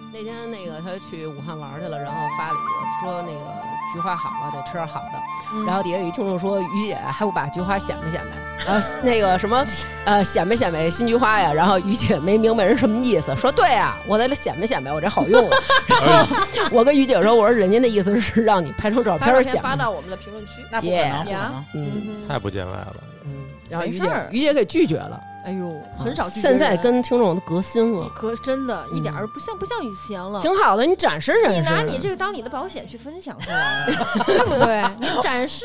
那天那个他去武汉玩去了，然后发了一个说那个菊花好了，得吃点好的。然后底下有一听众说于姐还不把菊花显摆显摆，然后那个什么显摆显摆新菊花呀，然后于姐没明白人什么意思，说对啊，我得显摆显摆，我这好用了。然后我跟于姐说，我说人家的意思是让你拍成照片显摆， 发到我们的评论区， 那不可能，不可能， 太不见外了。 然后于姐给拒绝了。 哎呦，很少拒绝。 现在跟听众都革新了， 真的一点儿不像以前了。 挺好的，你展示展示， 你拿你这个当你的保险去分享出来，对不对？你展示，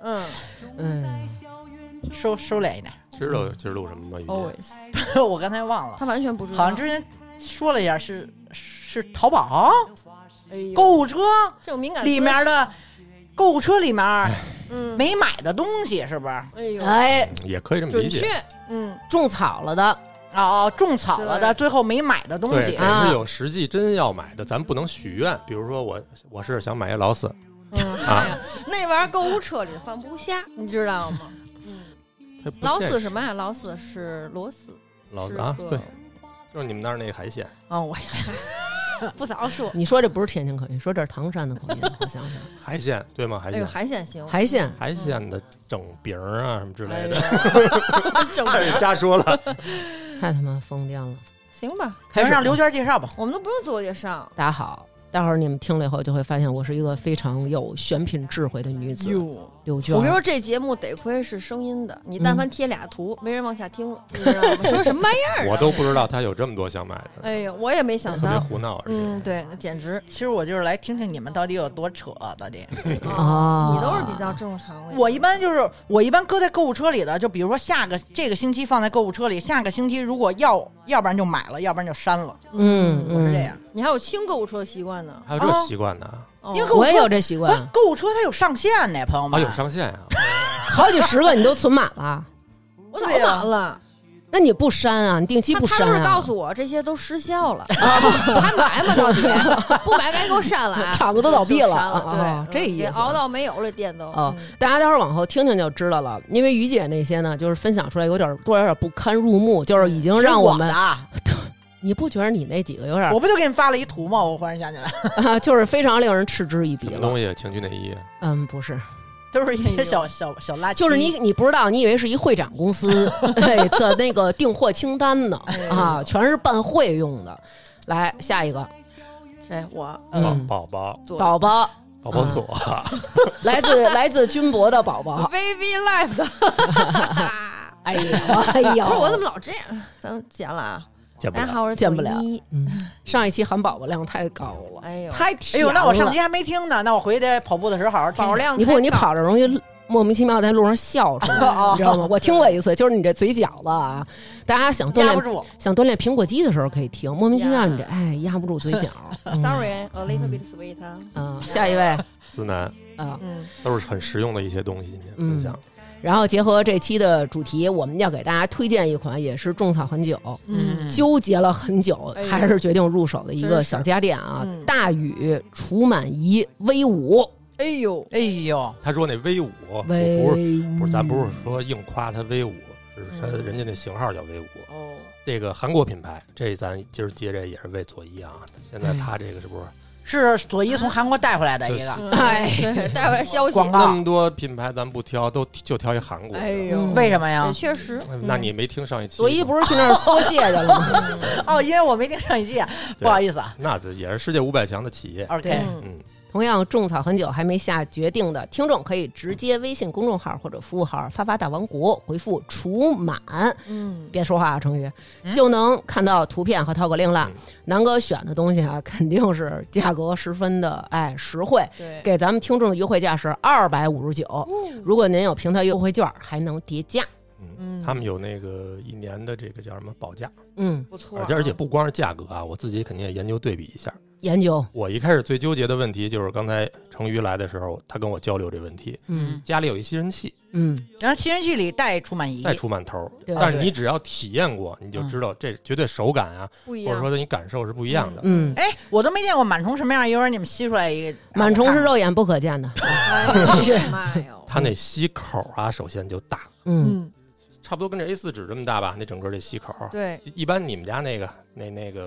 收敛一点。 知道今儿录什么吗 ？Always， 我刚才忘了， 他完全不知道。 好像之前说了一下，是淘宝购物车这种敏感里面的购物车里面。没买的东西是不是？ 哎呦， 也可以这么理解。 种草了的种草了的，最后没买的东西对，是有实际真要买的，咱不能许愿。比如说我是想买一劳斯， 那玩意儿购物车里放不下，你知道吗？劳斯什么呀？劳斯是螺丝， 劳斯啊，对，就是你们那儿那个海鲜。 我不早说， 你说这不是天津口音，说这是唐山的口音，好像是海鲜对吗？海鲜， 海鲜行， 海鲜的整饼啊什么之类的，开始瞎说了， 太他妈疯癫了。 行吧， 开始让刘娟介绍吧， 我们都不用自我介绍。 大家好，待会儿你们听了以后就会发现我是一个非常有选品智慧的女子刘娟。 我跟你说，这节目得亏是声音的，你但凡贴俩图，没人往下听了，你知道吗？说什么玩意儿？ 我都不知道他有这么多想买的。 哎呀，我也没想到， 特别胡闹。 对，那简直。 其实我就是来听听你们到底有多扯到底。 你都是比较正常的。 我一般搁在购物车里的，就比如说这个星期放在购物车里，下个星期如果要不然就买了，要不然就删了。我是这样。 你还有清购物车的习惯呢？ 还有这习惯呢？ 因为我也有这习惯。 购物车它有上限呢，朋友们。 有上限呀， 好几十个你都存满了。 我早满了。 那你不删啊？你定期不删啊？ 他都是告诉我这些都失效了，还买吗？到底不买赶紧给我删了， 厂子都倒闭了。 对， 这意思熬到没有了店都。 大家待会儿往后听听就知道了。因为于姐那些呢，就是分享出来有点不堪入目，就是已经让我们。你不觉得你那几个有点？ 我不就给你发了一图吗？我忽然想起来， 就是非常令人嗤之以鼻了。 什么东西？情趣内衣？ 不是。 都是一些小垃圾， 就是你不知道，你以为是一会展公司的那个订货清单呢全是办会用的。来下一个， 我宝宝锁， 来自军博的宝宝 ，Baby Life 的。 哎呀， 不是我怎么老这样？咱们剪了啊。大家好，我是见不了。上一期含宝宝量太高了，太甜了。 那我上期还没听呢，那我回去得跑步的时候好好听。 宝量你跑着容易莫名其妙在路上笑出来，你知道吗？我听过一次，就是你这嘴角子啊，大家想锻炼苹果肌的时候可以听，莫名其妙你这压不住嘴角。 Sorry, a little bit sweet。 下一位， 思南都是很实用的一些东西，今天分享。 然后结合这期的主题，我们要给大家推荐一款也是种草很久，纠结了很久，还是决定入手的一个小家电啊，大宇除螨仪 V5。 哎呦， 他说那 V5，不是，咱不是说硬夸他 V5，是他人家那型号叫 V5。这个韩国品牌，这咱今儿接这也是为佐伊啊。现在他这个是不是？ 是佐伊从韩国带回来的一个， 带回来消息广告。 那么多品牌咱不挑，就挑一韩国的。 为什么呀？ 确实。 那你没听上一期？ 佐伊不是去那儿缩蟹去了吗？ 因为我没听上一期，不好意思啊。 那这也是世界500强的企业。 OK， 同样种草很久还没下决定的听众，可以直接微信公众号或者服务号发大王国回复除螨，别说话啊，成宇就能看到图片和淘口令了。南哥选的东西啊，肯定是价格十分的实惠，给咱们听众的优惠价是259，如果您有平台优惠券还能叠加。 他们有那个1年的这个叫什么保价， 不错。 而且不光是价格啊，我自己肯定也研究对比一下。 研究， 我一开始最纠结的问题就是刚才成瑜来的时候，他跟我交流这问题。家里有一吸尘器， 然后吸尘器里带除螨仪， 带除螨头，但是你只要体验过，你就知道这绝对手感啊，或者说你感受是不一样的。 我都没见过螨虫什么样，一会儿你们吸出来一个。 螨虫是肉眼不可见的， 它那吸口啊，首先就大，差不多跟这 A4 纸这么大吧，那整个这吸口。 对， 一般你们家那个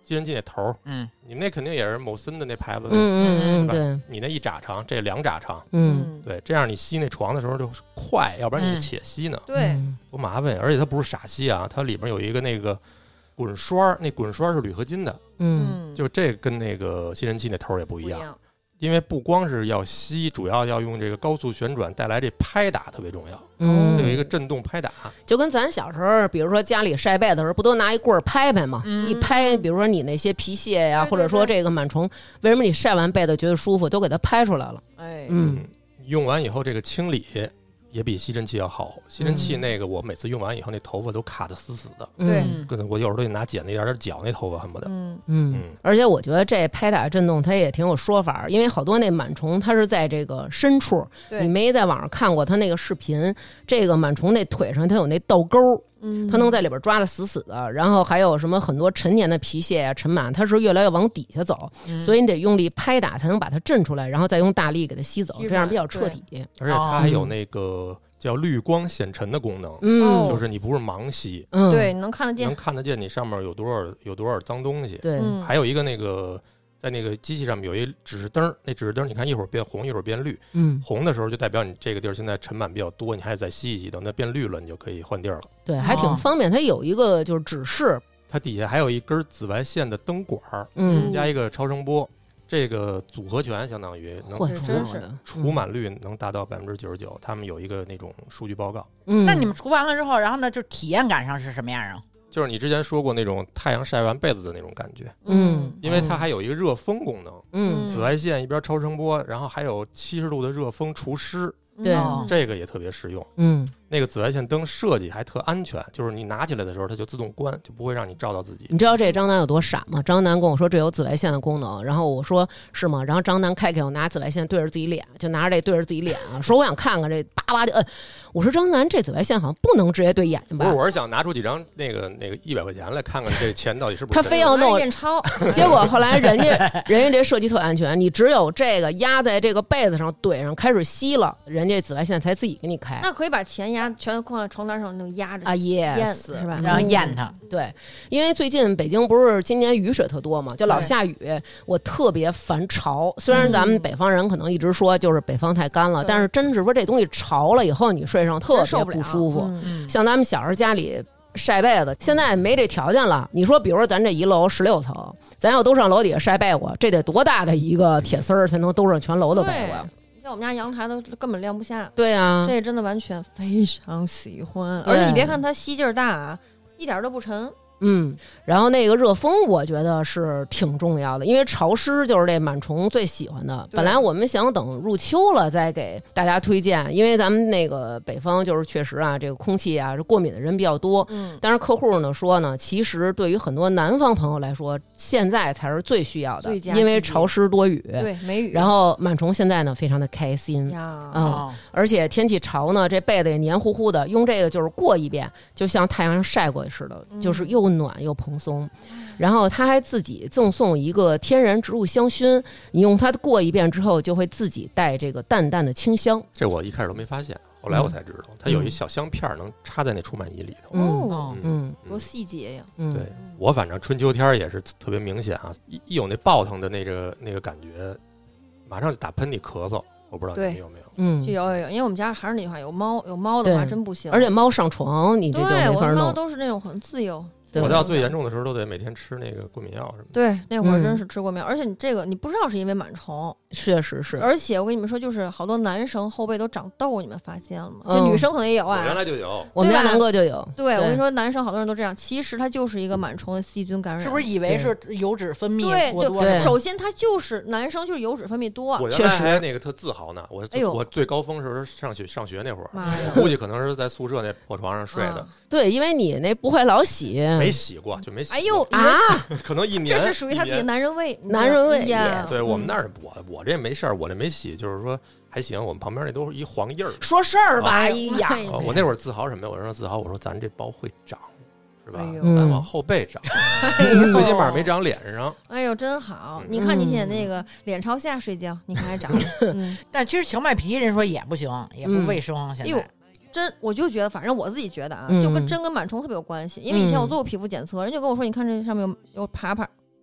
吸尘器那头，你那肯定也是某森的那牌子， 对， 你那1拃长，这2拃长，对，这样你吸那床的时候就快，要不然你且吸呢， 对， 多麻烦呀！而且它不是傻吸啊，它里边有一个那个滚刷，那滚刷是铝合金的，就这跟那个吸尘器那头也不一样。因为不光是要吸，主要要用这个高速旋转带来这拍打特别重要，有一个震动拍打， 就跟咱小时候，比如说家里晒被子的时候，不都拿一棍儿拍拍吗？一拍，比如说你那些皮屑呀，或者说这个螨虫，为什么你晒完被子觉得舒服，都给它拍出来了。 用完以后这个清理也比吸尘器要好。吸尘器那个我每次用完以后，那头发都卡得死死的。 对， 我有时候都得拿剪子一点点绞那头发，恨不得。 而且我觉得这拍打震动它也挺有说法，因为好多那螨虫它是在这个深处，你没在网上看过它那个视频，这个螨虫那腿上它有那倒钩。它能在里边抓得死死的，然后还有什么很多陈年的皮屑啊、尘螨，它是越来越往底下走，所以你得用力拍打才能把它震出来，然后再用大力给它吸走，这样比较彻底。 而且它还有那个叫滤光显尘的功能，就是你不是盲吸， 对，能看得见你上面有多少脏东西。 对， 还有一个那个。在那个机器上面有一指示灯，那指示灯你看一会儿变红一会儿变绿，红的时候就代表你这个地儿现在尘螨比较多，你还得再吸一吸，等它变绿了你就可以换地儿了。 对，还挺方便。它有一个就是指示， 它底下还有一根紫外线的灯管，加一个超声波，这个组合拳相当于能除螨率能达到99%，他们有一个那种数据报告。 那你们除完了之后，然后呢，就体验感上是什么样啊？ 就是你之前说过那种太阳晒完被子的那种感觉，因为它还有一个热风功能，紫外线一边超声波，然后还有70度的热风除湿， 对， 这个也特别实用。那个紫外线灯设计还特安全，就是你拿起来的时候它就自动关，就不会让你照到自己。 你知道这张楠有多傻吗？张楠跟我说这有紫外线的功能，然后我说是吗？然后张楠开我拿紫外线对着自己脸，就拿着这对着自己脸啊，说我想看看这叭叭就摁。我说张楠，这紫外线好像不能直接对眼睛吧？ 不是，我是想拿出几张那个100块钱来看看这钱到底是不是。 他非要弄验钞， 结果后来人家这设计特安全，你只有这个压在这个被子上怼上开始吸了，人家紫外线才自己给你开。 那可以把钱全放在床单上那压着啊，yes， 是吧？ 然后验它。 对，因为最近北京不是今年雨水特多嘛，就老下雨，我特别烦潮。虽然咱们北方人可能一直说就是北方太干了，但是真是说这东西潮了以后，你睡上特别不舒服。像咱们小时候家里晒被子，现在没这条件了。你说，比如说咱这1楼16层，咱要都上楼底下晒被窝，这得多大的一个铁丝儿才能兜上全楼的被窝？ 像我们家阳台都根本晾不下。 对啊， 这真的完全非常喜欢，而且你别看它吸劲儿大啊，一点都不沉。 然后那个热风我觉得是挺重要的，因为潮湿就是这螨虫最喜欢的。本来我们想等入秋了再给大家推荐，因为咱们那个北方就是确实啊，这个空气啊过敏的人比较多。但是客户呢说呢，其实对于很多南方朋友来说，现在才是最需要的，因为潮湿多雨， 对，没雨。 然后螨虫现在呢非常的开心而且天气潮呢，这被子也黏糊糊的，用这个就是过一遍，就像太阳上晒过似的，就是又暖又蓬松。然后他还自己赠送一个天然植物香薰，你用它过一遍之后就会自己带这个淡淡的清香。 这我一开始都没发现，后来我才知道它有一小香片能插在那除螨仪里头。 多细节呀。 对，我反正春秋天也是特别明显啊，一有那爆腾的那个感觉，马上就打喷嚏咳嗽。我不知道你们有没有？ 有，因为我们家还是那句话，有猫的话真不行。 而且猫上床，你这就没法弄。 对，我的猫都是那种很自由。 我到最严重的时候都得每天吃那个过敏药什么的。 对，那会儿真是吃过敏药，而且你这个你不知道是因为螨虫， 确实是。 而且我跟你们说，就是好多男生后背都长痘，你们发现了吗？就女生可能也有啊。 我原来就有， 我们家南哥就有。 对，我跟你说，男生好多人都这样，其实它就是一个螨虫的细菌感染。 是不是以为是油脂分泌过多？ 对，首先它就是男生就是油脂分泌多。 我原来还那个特自豪呢，我最高峰时候上学那会儿，估计可能是在宿舍那破床上睡的。 对，因为你那不会老洗， 没洗过就没洗过。 哎呦啊， 可能一年。 这是属于他自己的男人味， 男人味呀。 对我们那儿，我这没事儿，我这没洗，就是说还行。我们旁边那都是一黄印儿。 说事儿吧，哎呀， 我那会儿自豪什么呀？我说自豪，我说咱这包会长，是吧？咱往后背长，最起码没长脸上。 哎呦，真好！你看你现在那个脸朝下睡觉，你看还长了。 但其实荞麦皮人说也不行，也不卫生。现在。 我就觉得，反正我自己觉得啊，就跟真跟螨虫特别有关系。因为以前我做过皮肤检测，人就跟我说，你看这上面有爬爬，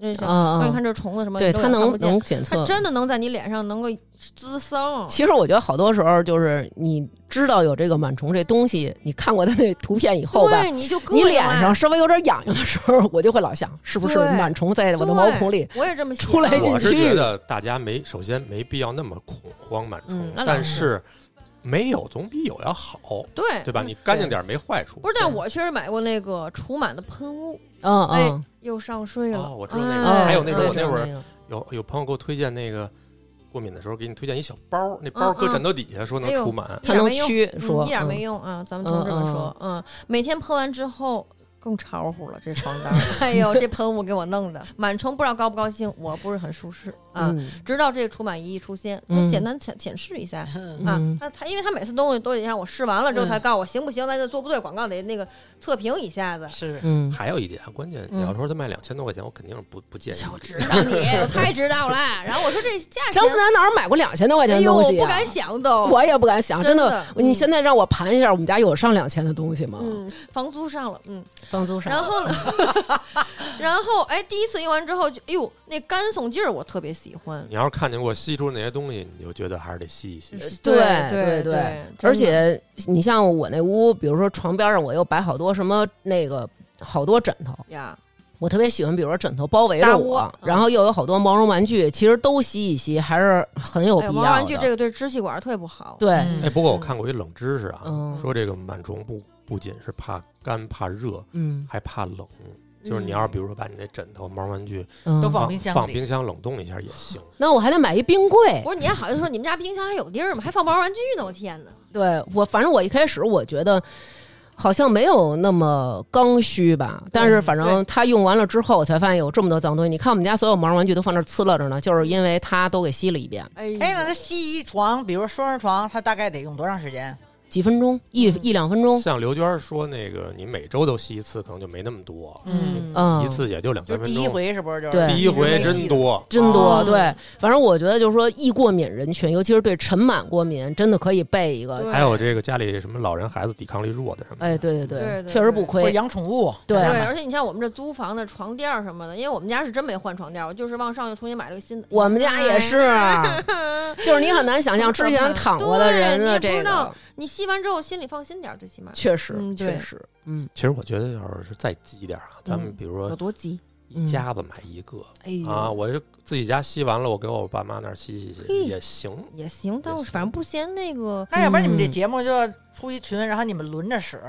让你看这虫子什么， 对，它能检测， 它真的能在你脸上能够滋生。 其实我觉得好多时候就是你知道有这个螨虫这东西，你看过它那图片以后吧， 你脸上稍微有点痒痒的时候，我就会老想是不是螨虫在我的毛孔里。 我也这么想。 出来进去。 我是觉得大家首先没必要那么恐慌螨虫，但是没有总比有要好，对吧？你干净点没坏处。 不是，但我确实买过那个除螨的喷雾，又上税了。 我知道那个，还有那种我那会儿有朋友给我推荐那个。过敏的时候给你推荐一小包，那包搁枕头底下说能除螨， 它能驱，说一点没用啊！咱们同志们说，每天喷完之后更潮乎了，这床单，哎呦，这喷雾给我弄的，螨虫不知道高不高兴，我不是很舒适啊。直到这个除螨仪一出现，简单浅试一下啊。他因为他每次都得让我试完了之后才告诉我行不行，咱这做不对，广告得那个测评一下子。 是， 还有一点关键，你要说他卖2000多块钱，我肯定是不建议。 我知道你，我太知道了。然后我说这价钱， 张思楠哪儿买过2000多块钱的东西？ 我不敢想都， 我也不敢想，真的。你现在让我盘一下，我们家有上2000的东西吗？ 房租上了， 房租上。 然后呢？然后第一次用完之后就，哎呦，那干松劲儿我特别喜欢。 你要是看见过吸出那些东西，你就觉得还是得吸一吸。 对，而且你像我那屋，比如说床边上，我又摆好多什么那个好多枕头呀。 我特别喜欢，比如说枕头包围着我，然后又有好多毛绒玩具，其实都吸一吸还是很有必要的。 毛绒玩具这个对支气管特别不好。 对， 不过我看过一冷知识啊，说这个螨虫不仅是怕干怕热，还怕冷。就是你要是比如说把你那枕头、毛玩具都放冰箱冷冻一下也行。 那我还得买一冰柜。 不是，你还好像说你们家冰箱还有地儿吗？还放毛玩具呢？我天哪！ 对反正我一开始我觉得好像没有那么刚需吧，但是反正它用完了之后，我才发现有这么多脏东西。你看我们家所有毛绒玩具都放那呲了着呢，就是因为它都给吸了一遍。 那它吸一床，比如说双人床，它大概得用多长时间？ 几分钟，一两分钟。 像刘娟说，那个你每周都吸一次，可能就没那么多。一次也就2-3分钟。 第一回是不是？ 对， 第一回真多， 真多。对，反正我觉得就是说，易过敏人群，尤其是对尘螨过敏，真的可以备一个。 还有这个家里什么老人孩子抵抗力弱的什么。 对，确实不亏。 或者养宠物。 对， 而且你像我们这租房的床垫什么的，因为我们家是真没换床垫，我就是往上又重新买了个新的。 我们家也是，就是你很难想象之前躺过的人的这个。 你吸完之后心里放心点，最起码确实， 其实我觉得要是再急点啊，咱们比如说有多急， 一家子买一个我就自己家吸完了，我给我爸妈那儿吸也行， 但我反正不嫌那个。 那要不然你们这节目就出一群，然后你们轮着使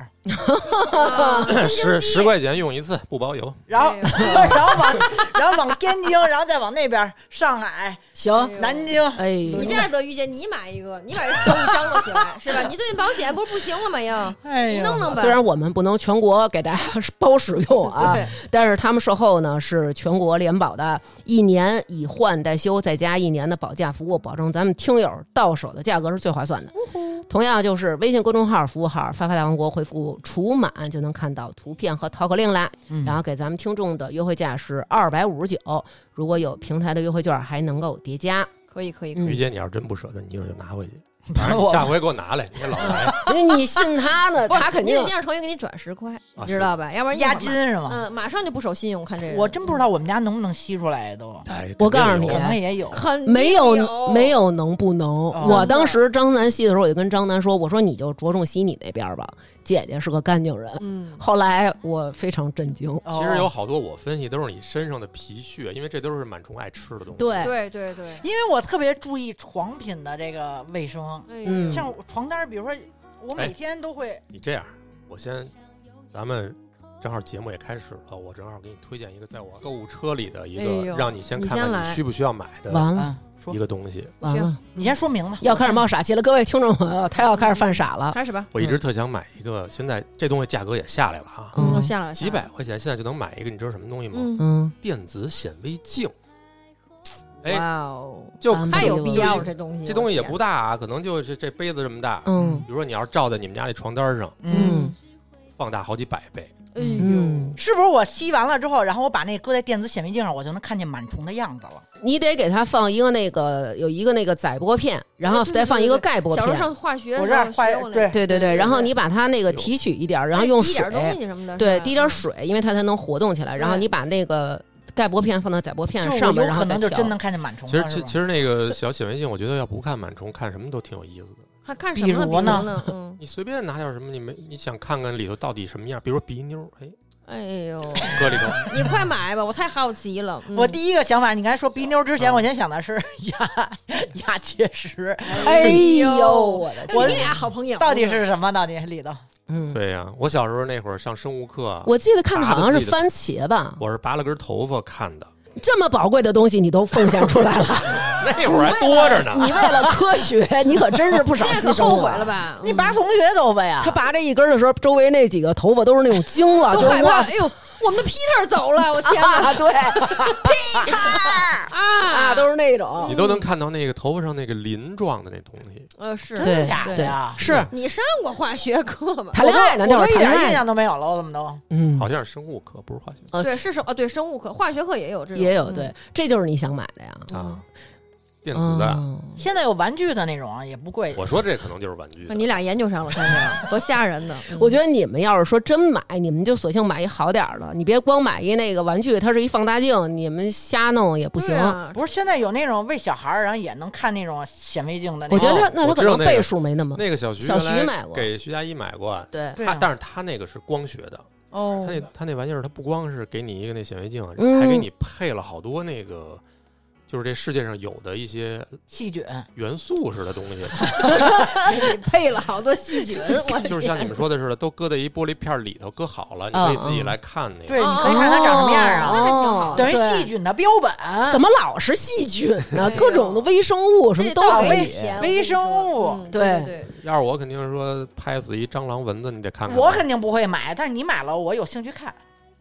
，10块钱用一次，不包邮。 然后往天津，然后再往那边上海， 行， 南京。 你这样得遇见你买一个，你把这手一张罗起来，是吧？你最近保险不是不行了吗？你弄吧。 虽然我们不能全国给大家包使用啊，但是他们售后呢是全国联保的，1年以换代修，再加1年的保价服务，保证咱们听友到手的价格是最划算的。同样就是微信公众号服务号发发大王国回复除螨就能看到图片和淘口令啦，然后给咱们听众的优惠价是259，如果有平台的优惠券还能够叠加。 可以。 于姐，你要真不舍得，你一会儿就拿回去。你下回给我拿来，你也老来。 你信他呢？他肯定你得让程序给你转10块，你知道吧？要不然押金是吗？ 马上就不守信用。看这个， 我真不知道我们家能不能吸出来都。 我告诉你， 可能也有， 没有能不能。我当时张楠吸的时候，我就跟张楠说：“我说你就着重吸你那边吧，姐姐是个干净人。”后来我非常震惊。 其实有好多我分析都是你身上的皮屑，因为这都是螨虫爱吃的东西。 对， 因为我特别注意床品的这个卫生。像床单，比如说我每天都会。 你这样，咱们正好节目也开始了，我正好给你推荐一个在我购物车里的一个，让你先看看你需不需要买的一个东西。 完了， 你先说明白。 要开始冒傻气了，各位听众朋友，他要开始犯傻了。 开始吧。 我一直特想买一个，现在这东西价格也下来了啊， 下来几百块钱，现在就能买一个，你知道什么东西吗？电子显微镜。 哇哦， 就太有必要了，这东西也不大啊，可能就是这杯子这么大。比如说你要是照在你们家那床单上，放大好几百倍。 是不是我吸完了之后，然后我把那搁在电子显微镜上，我就能看见螨虫的样子了？ 你得给它放一个有一个载玻片，然后再放一个盖玻片。 小时候上化学， 我这对，然后你把它那个提取一点，然后用水滴点东西什么的， 对，滴点水，因为它才能活动起来。然后你把那个盖玻片放到载玻片上面，然后可能就真能看见螨虫。 其实那个小显微镜，我觉得要不看螨虫，看什么都挺有意思的。 还看什么呢？ 你随便拿点什么，你想看看里头到底什么样？比如说鼻妞， 哎呦， 搁里头， 你快买吧，我太好奇了。 我第一个想法，你刚才说鼻妞之前，我先想的是牙结石。 哎呦， 我你俩好朋友到底是什么？到底里头？ 对呀，我小时候那会儿上生物课， 我记得看的好像是番茄吧。 我是拔了根头发看的。 这么宝贵的东西你都奉献出来了， 那会儿还多着呢。 你为了科学，你可真是不少牺牲。 后悔了吧？ 你拔同学头发呀？ 他拔这一根的时候，周围那几个头发都是那种惊了， 都害怕。哎呦，我们的 Peter 走了，我天哪！ 对，Peter 啊，都是那种。 你都能看到那个头发上那个鳞状的那东西。 是真的假的呀？ 是你上过化学课吗？ 谈恋爱呢， 我一点印象都没有了，我怎么都好像是生物课，不是化学课。 对，是对生物课，化学课也有这种， 也有对，这就是你想买的呀啊。电子的， 现在有玩具的那种也不贵。 我说这可能就是玩具。 你俩研究上了，看见多吓人呢！ 我觉得你们要是说真买，你们就索性买一好点的，你别光买一那个玩具，它是一放大镜，你们瞎弄也不行。 不是现在有那种为小孩然后也能看那种显微镜的。 我觉得他可能倍数没那么。 那个小徐买过， 给徐佳一买过。 对， 但是他那个是光学的。 哦， 他那玩意儿，他不光是给你一个那显微镜，还给你配了好多那个。就是这世界上有的一些细菌元素似的东西， 你配了好多细菌， 就是像你们说的似的，都搁在一玻璃片里头，搁好了，你可以自己来看那个。 对，你可以看它长什么样啊， 那还挺好。 等于细菌的标本。 怎么老是细菌呢？各种的微生物什么都可以。 微生物， 对。 要是我肯定是说拍死一蟑螂蚊子，你得看看。 我肯定不会买，但是你买了，我有兴趣看。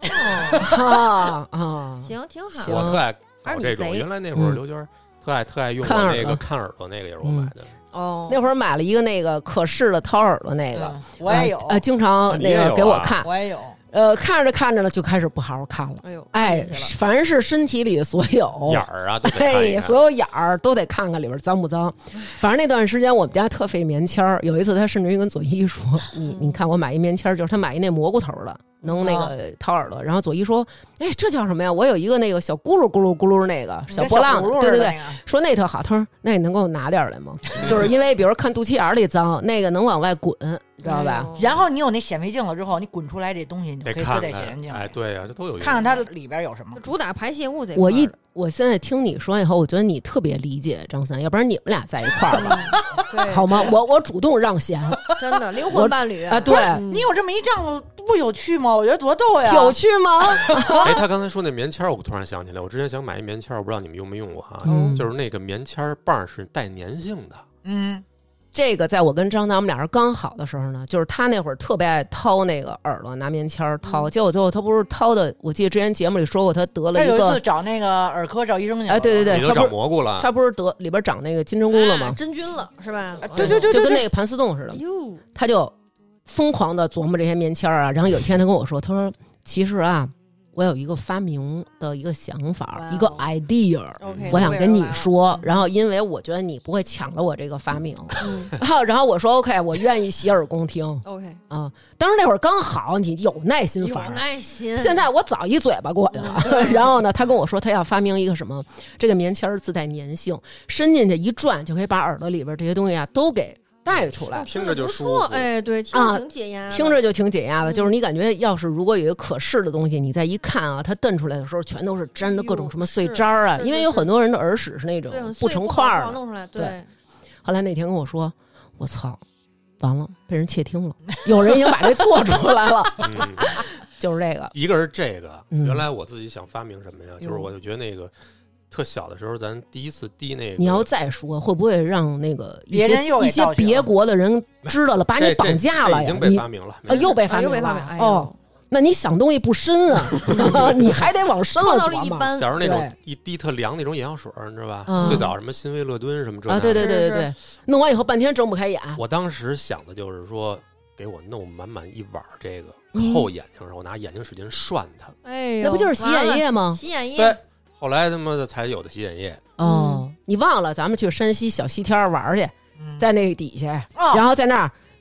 行，挺好。 我特爱。搞这种原来那会儿刘娟特爱用的那个看耳朵那个也是我买的哦。 那会儿买了一个那个可视的掏耳朵那个， 我也有经常那个给我看， 我也有。 看着看着呢，就开始不好好看了。 哎呦， 凡是身体里所有眼儿啊，对， 所有眼儿都得看看里边脏不脏。反正那段时间我们家特费棉签儿，有一次他甚至于跟左一说：“你看我买一棉签儿，就是他买一那蘑菇头的。”能那个掏耳朵，然后左一说：“哎，这叫什么呀？我有一个那个小咕噜咕噜咕噜那个小波浪，对，说那特好。”他说：“那你能给我拿点来吗？就是因为比如看肚脐眼里脏，那个能往外滚，知道吧？ 然后你有那显微镜了之后，你滚出来这东西，你可以搁在显微镜。 哎，对呀，这都有用。 看看它里边有什么， 主打排泄物这块。 我现在听你说以后，我觉得你特别理解张三，要不然你们俩在一块儿吧， 对， 好吗？我主动让贤， 真的灵魂伴侣啊！对， 你有这么一丈夫不有趣吗？我觉得多逗呀！ 有趣吗？ 哎，他刚才说那棉签，我突然想起来，我之前想买一棉签，我不知道你们用没用过哈，就是那个棉签棒是带粘性的， 这个在我跟张楠我们俩人刚好的时候呢，就是他那会儿特别爱掏那个耳朵，拿棉签掏，结果最后他不是掏的，我记得之前节目里说过，他得了一个。 他有一次找那个耳科找医生去了。 哎，对， 里头长蘑菇了， 他不是得里边长那个金针菇了吗？ 真菌了是吧？ 对， 就跟那个盘丝洞似的。他就疯狂的琢磨这些棉签啊，然后有一天他跟我说，他说其实啊。我有一个发明的一个想法，一个 idea， 我想跟你说。然后，因为我觉得你不会抢了我这个发明，然后我说 OK， 我愿意洗耳恭听。 OK， 当时那会儿刚好你有耐心法， 有耐心。 现在我早一嘴巴过去了。然后呢，他跟我说他要发明一个什么，这个棉签自带粘性，伸进去一转就可以把耳朵里边这些东西啊都给。带出来， 听着就舒服。 哎，对，听着挺解压的， 听着就挺解压的。就是你感觉，要是如果有一个可视的东西，你再一看啊，它瞪出来的时候，全都是粘的各种什么碎渣啊。因为有很多人的耳屎是那种不成块儿弄出来。 对。后来那天跟我说，我操，完了，被人窃听了，有人已经把这做出来了。就是这个， 一个是这个，原来我自己想发明什么呀？就是我就觉得那个。特小的时候，咱第一次滴那个， 你要再说，会不会让那个一些别国的人知道了，把你绑架了呀？ 已经被发明了， 又被发明了。哦，那你想东西不深啊，你还得往深了琢磨。 小时候那种一滴特凉那种眼药水，你知道吧？最早什么辛威乐敦什么这啊，对，弄完以后半天睁不开眼。 我当时想的就是说，给我弄满一碗这个扣眼睛上，我拿眼睛使劲涮它。 哎， 那不就是洗眼液吗？ 洗眼液。 对。后来他妈的才有的洗眼液哦，你忘了咱们去山西小西天玩去，在那底下，然后在那儿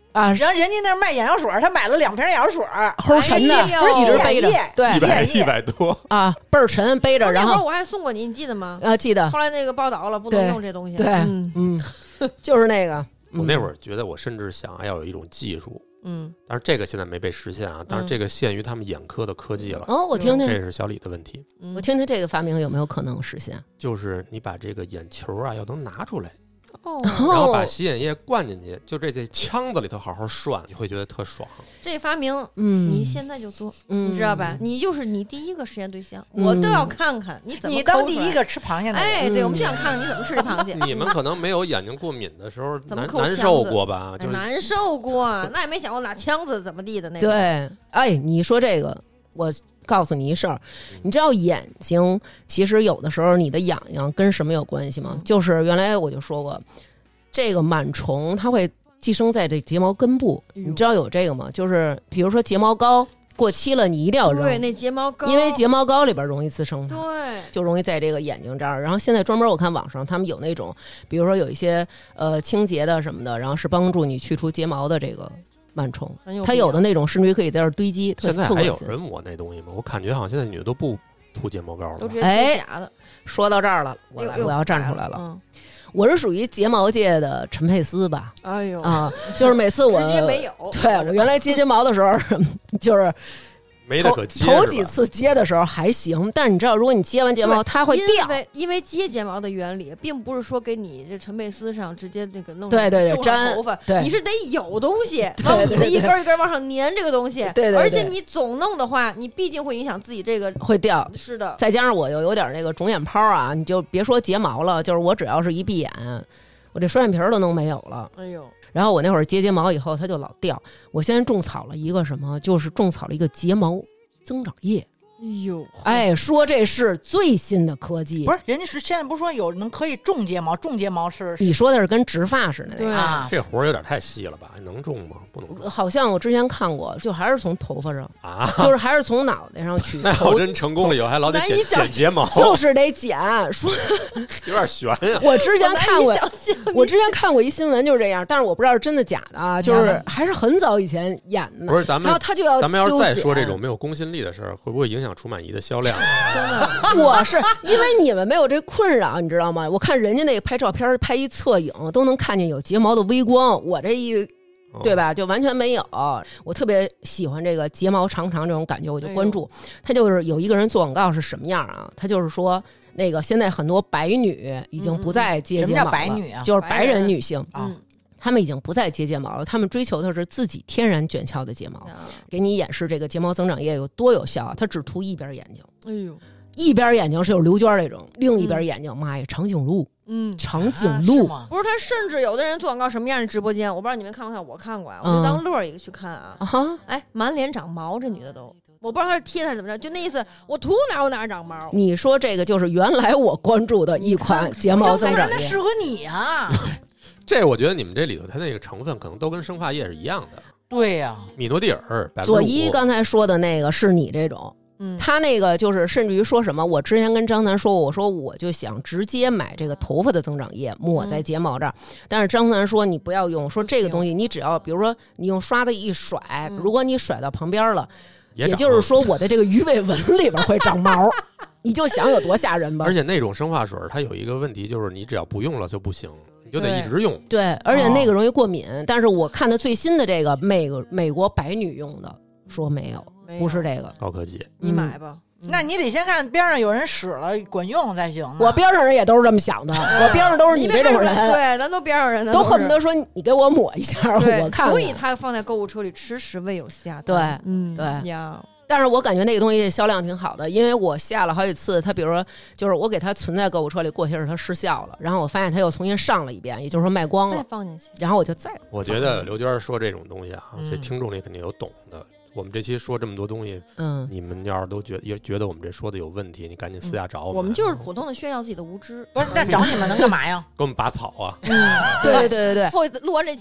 然后人家那卖眼药水，他买了2瓶眼药水， 齁沉的， 不是一直背着，对 ，100多啊，倍儿沉，背着。然后我还送过你记得吗？ 记得。 后来那个报道了，不能用这东西。 对，就是那个。 我那会儿觉得，我甚至想要有一种技术，但是这个现在没被实现啊。但是这个限于他们眼科的科技了。 哦，我听听， 这是小李的问题。 我听听这个发明有没有可能实现？ 就是你把这个眼球啊，要能拿出来。 然后把洗眼液灌进去，就这腔子里头好好涮，你会觉得特爽。 这发明，你现在就做，你知道吧？你就是你第一个实验对象，我都要看看你怎么。 你当第一个吃螃蟹的人， 哎，对，我们就想看看你怎么吃这螃蟹。 你们可能没有眼睛过敏的时候难受过吧？ 难受过，那也没想过拿枪子怎么地的那个。 对，哎，你说这个。我告诉你一事儿，你知道眼睛其实有的时候你的痒痒跟什么有关系吗？就是原来我就说过，这个螨虫它会寄生在这睫毛根部，你知道有这个吗？就是比如说睫毛膏过期了，你一定要扔。 对，那睫毛膏， 因为睫毛膏里边容易滋生它， 对， 就容易在这个眼睛这儿。然后现在专门我看网上他们有那种，比如说有一些清洁的什么的，然后是帮助你去除睫毛的这个。螨虫，它有的那种甚至于可以在这儿堆积。 现在还有人抹那东西吗？我感觉好像现在女的都不涂睫毛膏了， 都直接涂假的。 说到这儿了，我要站出来了。我是属于睫毛界的陈佩斯吧？ 哎呦啊，就是每次我直接没有。 对，我原来接睫毛的时候，就是没得可接。 头几次接的时候还行，但是你知道，如果你接完睫毛，它会掉。 因为接睫毛的原理，并不是说给你这陈佩斯上直接那个弄对粘头发，你是得有东西， 对一根一根往上粘这个东西。 对， 而且你总弄的话，你毕竟会影响自己这个会掉。 是的， 再加上我又有点那个肿眼泡啊，你就别说睫毛了，就是我只要是一闭眼，我这双眼皮都能没有了。 哎呦！ 然后我那会儿接睫毛以后，它就老掉。我现在种草了一个什么，就是种草了一个睫毛增长液。 哎呦， 哎，说这是最新的科技， 不是？人家是现在不是说有能可以种睫毛，种睫毛是你说的是跟植发似的那个啊？ 这活儿有点太细了吧？能种吗？不能种。 好像我之前看过，就还是从头发上啊， 就是还是从脑袋上取。 那要真成功了以后，还老得剪睫毛， 就是得剪。说有点悬呀。 我之前看过一新闻，就是这样，但是我不知道是真的假的啊，就是还是很早以前演的。 不是咱们， 然后他就要咱们要是再说这种没有公信力的事儿，会不会影响除螨仪的销量？ 真的， 我是因为你们没有这困扰，你知道吗？我看人家那拍照片拍一侧影都能看见有睫毛的微光，我这一对吧就完全没有。我特别喜欢这个睫毛长长这种感觉，我就关注。他就是有一个人做广告是什么样啊？他就是说那个现在很多白女已经不再接睫毛了。什么叫白女啊？ 就是白人女性啊。 他们已经不再接睫毛了，他们追求的是自己天然卷翘的睫毛。给你演示这个睫毛增长液有多有效啊！它只涂一边眼睛， 哎呦， 一边眼睛是有刘娟那种，另一边眼睛，妈呀，长颈鹿，长颈鹿， 不是他，甚至有的人做广告什么样的直播间，我不知道你们看不看，我看过呀，我就当乐一个去看啊。哎，满脸长毛，这女的都。我不知道他是贴他是怎么着，就那意思，我涂哪有哪长毛。 你说这个就是原来我关注的一款睫毛增长液， 那适合你啊。 这我觉得你们这里头它那个成分可能都跟生发液是一样的。 对呀， 米诺地尔5%。 左一刚才说的那个是你这种，他那个就是甚至于说什么，我之前跟张楠说过，我说我就想直接买这个头发的增长液抹在睫毛这儿，但是张楠说你不要用，说这个东西你只要比如说你用刷子一甩，如果你甩到旁边了，也就是说我的这个鱼尾纹里边会长毛。你就想有多吓人吧。 而且那种生发水它有一个问题，就是你只要不用了就不行，你就得一直用。 对，而且那个容易过敏。但是我看的最新的这个美国白女用的，说没有，不是这个高科技。 你买吧。 那你得先看边上有人使了管用才行。 我边上人也都是这么想的，我边上都是你这种人。 对，咱都边上人， 都恨不得说你给我抹一下，我看。 所以他放在购物车里迟迟未有下单。 对，对呀。 但是我感觉那个东西销量挺好的，因为我下了好几次，它比如说就是我给它存在购物车里，过些日它失效了，然后我发现它又重新上了一遍，也就是说卖光了， 再放进去， 然后我就我觉得刘娟说这种东西啊，这听众里肯定有懂的。我们这期说这么多东西，你们要是都觉得我们这说的有问题，你赶紧私下找我们。 我们就是普通的炫耀自己的无知。 不是，那找你们能干嘛呀？ 给我们拔草啊！ 对。 后录完这期。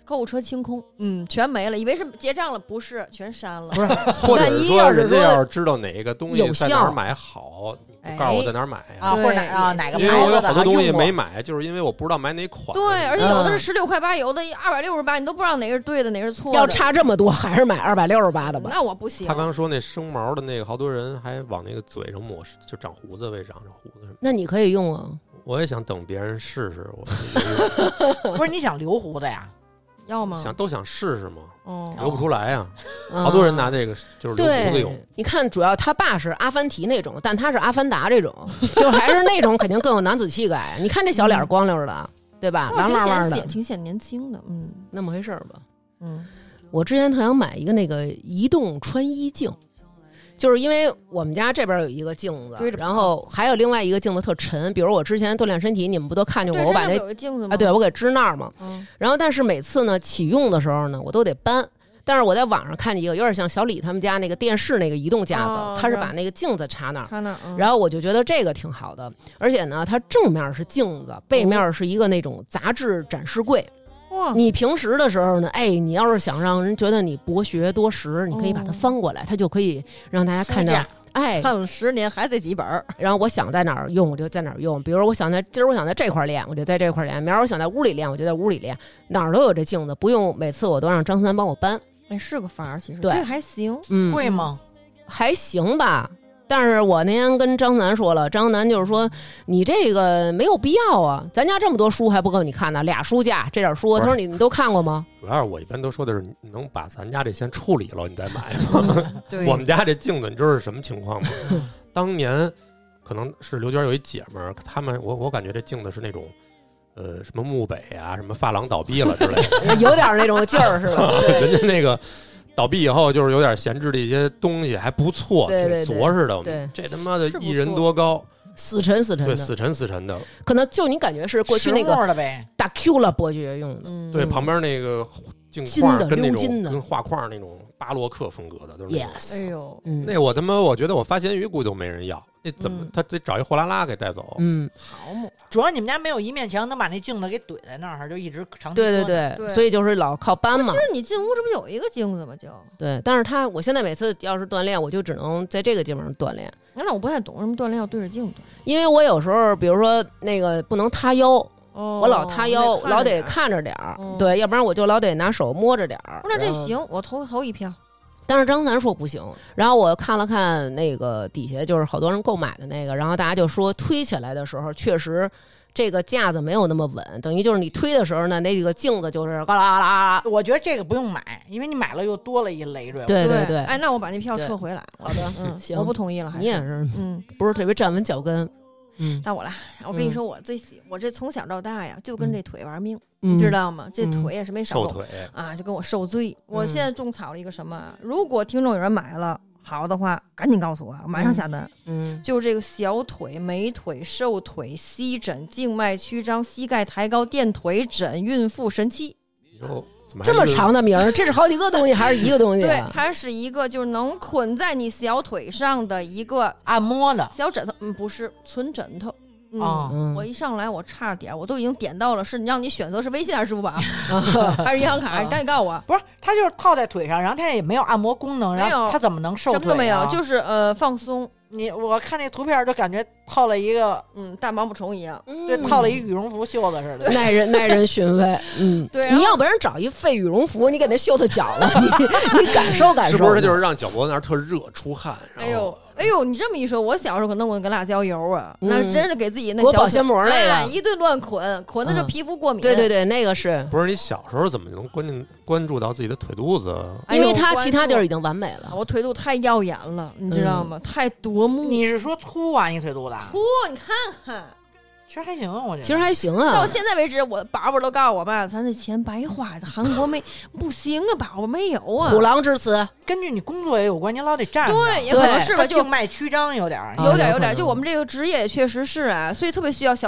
购物车清空，全没了，以为是结账了，不是，全删了。 不是，或者是说人家要是知道哪个东西在哪儿买好，你告诉我在哪儿买呀？ 或者哪个牌子的？ 因为我有好多东西没买，就是因为我不知道买哪款。 对，而且有的是16块8，有的268，你都不知道哪个是对的，哪个是错的。 要差这么多，还是买268的吧？ 那我不行。 他刚说那生毛的那个，好多人还往那个嘴上抹，就长胡子为长胡子什么。 那你可以用啊。 我也想等别人试试， 不是你想留胡子呀？ 要吗？ 都想试试吗？ 哦， 留不出来呀。好多人拿这个就是留胡子用。 你看，主要他爸是阿凡提那种，但他是阿凡达这种，就还是那种肯定更有男子气概。你看这小脸光溜的，对吧？蓝慢慢的， 挺显年轻的， 那么回事吧。我之前特想买一个那个移动穿衣镜。就是因为我们家这边有一个镜子，然后还有另外一个镜子特沉，比如我之前锻炼身体，你们不都看见过我把那有个镜子吗？ 对，我给支那儿嘛。然后但是每次呢启用的时候呢，我都得搬。但是我在网上看见一个有点像小李他们家那个电视那个移动架子，他是把那个镜子插那儿，然后我就觉得这个挺好的，而且呢，它正面是镜子，背面是一个那种杂志展示柜。你平时的时候呢，你要是想让人觉得你博学多识，你可以把它翻过来，它就可以让大家看到。 看了10年还这几本。 然后我想在哪儿用，我就在哪儿用。比如我想今儿我想在这块练，我就在这块练；明儿我想在屋里练，我就在屋里练。哪儿都有这镜子，不用每次我都让张三帮我搬。 是个法儿，其实对， 这个还行。 贵吗？ 还行吧。但是我那天跟张楠说了，张楠就是说你这个没有必要啊，咱家这么多书还不够你看呢，2书架这点书，他说你都看过吗？ 主要是我一般都说的是能把咱家这先处理了你再买吗？ 对， 我们家这镜子你知道是什么情况吗？当年可能是刘娟有一姐们儿，他们我感觉这镜子是那种什么漠北啊，什么发廊倒闭了之类的， 有点那种劲儿是吧？ 人家那个倒闭以后就是有点闲置的一些东西还不错，挺着实的。 对， 这他妈的1人多高， 死沉的， 对，死沉的。 可能就你感觉是过去那个大 Q 了伯爵用的， 对，旁边那个镜框跟那种跟画框那种巴洛克风格的都是。 Yes， 哎呦， 那我觉得我发咸鱼估计都没人要，那怎么他得找一货拉拉给带走？ 好嘛。 主要你们家没有一面墙能把那镜子给怼在那儿，就一直长期。 对，所以就是老靠搬嘛。 其实你进屋这不有一个镜子吗？就对，但是我现在每次要是锻炼，我就只能在这个地方锻炼。 那我不太懂为什么锻炼要对着镜子， 因为我有时候比如说那个不能塌腰。我老塌腰，老得看着点儿，对，要不然我就老得拿手摸着点儿。 那这行，我投一票。 但是张楠说不行，然后我看了看那个底下就是好多人购买的那个，然后大家就说推起来的时候确实这个架子没有那么稳，等于就是你推的时候呢，那个镜子就是嘎啦嘎啦。 我觉得这个不用买，因为你买了又多了一累赘。 对。 哎，那我把那票撤回来。 好的，行， 我不同意了。 你也是，不是特别站稳脚跟。 到我了，我跟你说，我这从小到大呀，就跟这腿玩命，你知道吗？这腿也是没少腿啊，就跟我受罪。我现在种草了一个什么？如果听众有人买了好的话，赶紧告诉我，马上下单。就是这个小腿、美腿、瘦腿、膝枕、静脉曲张、膝盖抬高、垫腿枕、孕妇神器。 这么长的名儿，这是好几个东西还是一个东西？ 对，它是一个就是能捆在你小腿上的一个按摩的小枕头，不是存枕头。我一上来我差点，我都已经点到了，是让你选择是微信还是支付宝还是银行卡？你赶紧告诉我。 不是，它就是套在腿上，然后它也没有按摩功能，然后它怎么能瘦腿？ 什么都没有，就是放松。 我看那图片就感觉套了一个大毛毛虫一样， 对，套了一羽绒服袖子似的， 耐人寻味。 对， 你要不然找一废羽绒服，你给那袖子绞了，你感受感受。 是不是他就是让脚脖子那儿特热出汗？ 哎呦，你这么一说，我小时候可弄过个辣椒油啊，那真是给自己那裹保鲜膜那个， 一顿乱捆的这皮肤过敏。 对，那个是。 不是你小时候怎么能关注到自己的腿肚子？ 因为他其他地儿已经完美了。 我腿肚太耀眼了，你知道吗？太夺目。 你是说粗啊？你腿肚子粗？你看看。 其实还行，我觉得其实还行啊。 到现在为止，我宝宝都告诉我爸，咱这钱白花，韩国不行啊，宝宝没有啊。 虎狼之词， 根据你工作也有关，你老得站着。 对，也可能是吧， 静脉曲张有点。 就我们这个职业确实是啊，所以特别需要小腿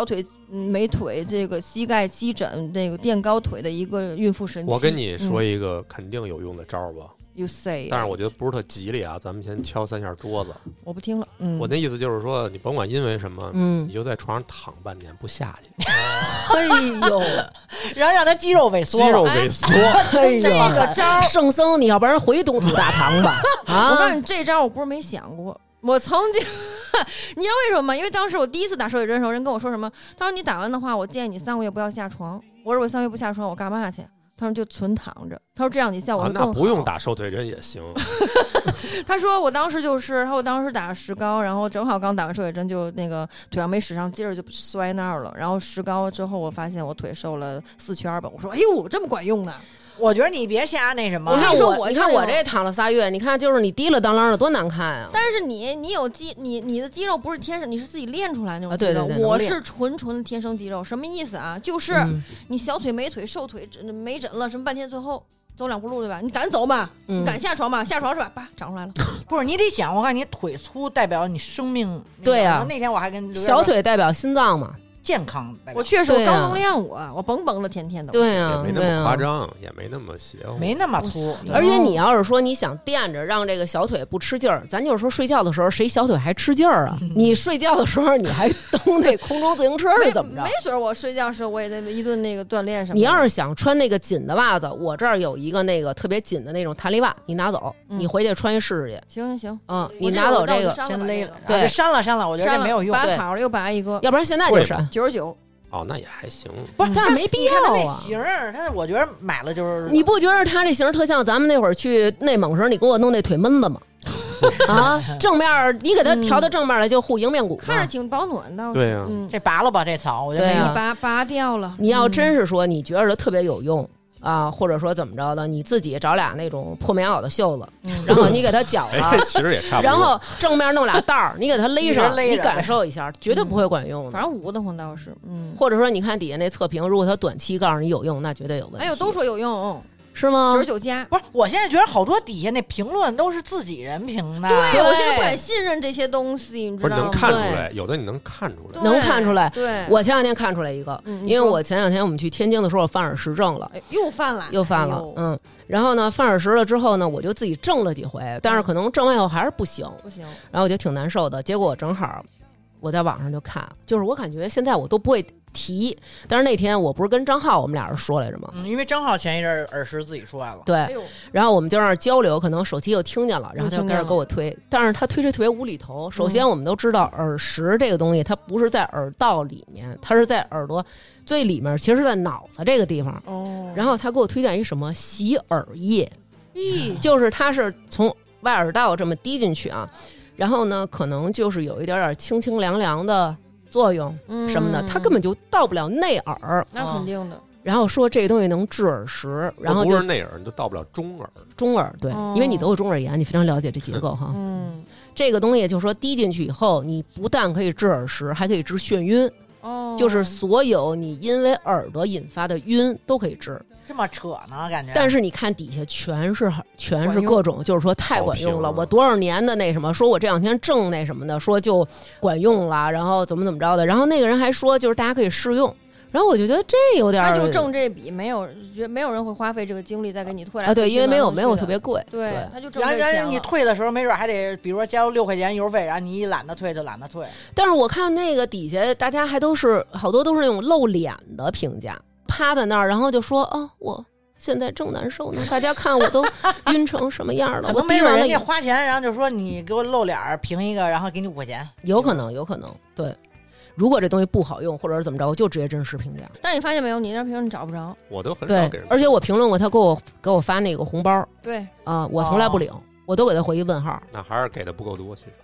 美腿这个膝盖肌疹这个垫高腿的一个孕妇神器。 我跟你说一个肯定有用的招儿吧。 You say， 但是我觉得不是特吉利啊，咱们先敲3下桌子。 我不听了。 我那意思就是说，你甭管因为什么，你就在床上躺半年不下去。 哎呦， 然后让他肌肉萎缩， 肌肉萎缩。 这个招， 圣僧，你要不然回东土大唐吧？啊， 我告诉你，这招我不是没想过。我曾经，你知道为什么吗？因为当时我第一次打手写针的时候，人跟我说什么？他说你打完的话，我建议你3个月不要下床。我说我3个月不下床，我干嘛去？他说就纯躺着。他说这样你效果会更好。 那不用打瘦腿针也行。 他说我当时就是我当时打石膏，然后正好刚打完瘦腿针，就那个腿上没使上劲儿，就摔那儿了。然后石膏之后，我发现我腿瘦了4圈吧。我说哎呦，这么管用呢？ 我觉得你别瞎那什么。 你看我这躺了3月，你看就是你提了当啷的多难看啊！ 但是你有你的肌肉不是天生，你是自己练出来那种肌肉。 对对对， 我是纯的天生肌肉，什么意思啊？就是你小腿没腿瘦腿没诊了，什么半天最后走2步路对吧？你敢走吗？你敢下床吗？下床是吧？叭长出来了。 不是你得想，我看你腿粗代表你生命。 对啊， 那天我还跟小腿代表心脏嘛。 健康， 我确实我高能量，我蹦蹦的，天天的。 对啊， 也没那么夸张，也没那么邪乎， 没那么粗。 而且你要是说你想垫着让这个小腿不吃劲儿，咱就是说睡觉的时候谁小腿还吃劲儿啊？你睡觉的时候你还蹬那空中自行车是怎么着？ 没准我睡觉时候我也得一顿那个锻炼什么的。 你要是想穿那个紧的袜子，我这儿有一个那个特别紧的那种弹力袜，你拿走，你回去穿一试试去。 行， 你拿走这个先勒了， 对， 删了，我觉得这没有用。 拔草了又拔一个， 要不然现在就删 99。 哦，那也还行， 不是， 但是没必要啊。 那型儿，但是我觉得买了就是， 你不觉得他这型特像咱们那会儿去内蒙时候，你给我弄那腿闷子吗？啊，正面你给它调到正面来就护迎面骨， 看着挺保暖的。 对呀， 这拔了吧，这草，我觉得你拔掉了。 你要真是说你觉得特别有用。或者说怎么着的，你自己找俩那种破棉袄的袖子，然后你给它绞了， 其实也差不多。 然后正面弄俩带儿，你给它勒上，你感受一下，绝对不会管用的。 反正捂得慌倒是， 或者说你看底下那测评，如果它短期告诉你有用，那绝对有问题。 哎呦，都说有用。 是吗 ？99加不是，我现在觉得好多底下那评论都是自己人评的。 对，我现在不敢信任这些东西，你知道吗？ 不是能看出来，有的你能看出来， 能看出来。 对， 我前两天看出来一个，因为我前2天我们去天津的时候犯耳石症了， 又犯了。 然后呢，犯耳石了之后呢，我就自己正了几回，但是可能正完以后还是不行，然后我就挺难受的。结果正好我在网上就看，就是我感觉现在我都不会提，但是那天我不是跟张浩我们俩人说来着吗？ 因为张浩前一阵耳石自己出来了， 对，然后我们就在那儿交流，可能手机又听见了，然后他就开始给我推，但是他推这特别无厘头。首先我们都知道耳石这个东西，它不是在耳道里面，它是在耳朵最里面，其实是在脑子这个地方。然后他给我推荐一什么洗耳液，就是它是从外耳道这么滴进去啊。然后呢，可能就是有一点点清清凉凉的作用什么的，它根本就到不了内耳。 那肯定的。 然后说这个东西能治耳石，然后不是内耳，你就到不了中耳。 中耳对，因为你得有中耳炎，你非常了解这结构哈。这个东西就是说滴进去以后，你不但可以治耳石，还可以治眩晕。就是所有你因为耳朵引发的晕都可以治。 这么扯呢，感觉。 但是你看底下全是各种，就是说太管用了。我多少年的那什么，说我这2天正那什么的，说就管用了，然后怎么着的。然后那个人还说，就是大家可以试用。然后我就觉得这有点， 他就挣这笔，没有人会花费这个精力再给你退来。 对，因为没有特别贵。 对，他就挣这钱了。 然后你退的时候，没准还得，比如说交6块钱邮费，然后你一懒得退就懒得退。 但是我看那个底下大家还都是好多都是那种露脸的评价，趴在那儿，然后就说我现在正难受呢，大家看我都晕成什么样了。 可能没准人家花钱，然后就说你给我露脸评一个，然后给你5块钱。 有可能，对。如果这东西不好用，或者是怎么着，我就直接真实评价。 但是你发现没有，你那评论找不着， 我都很少给人。 而且我评论过，他给我发那个红包， 对我从来不领，我都给他回一问号。 那还是给的不够多，其实。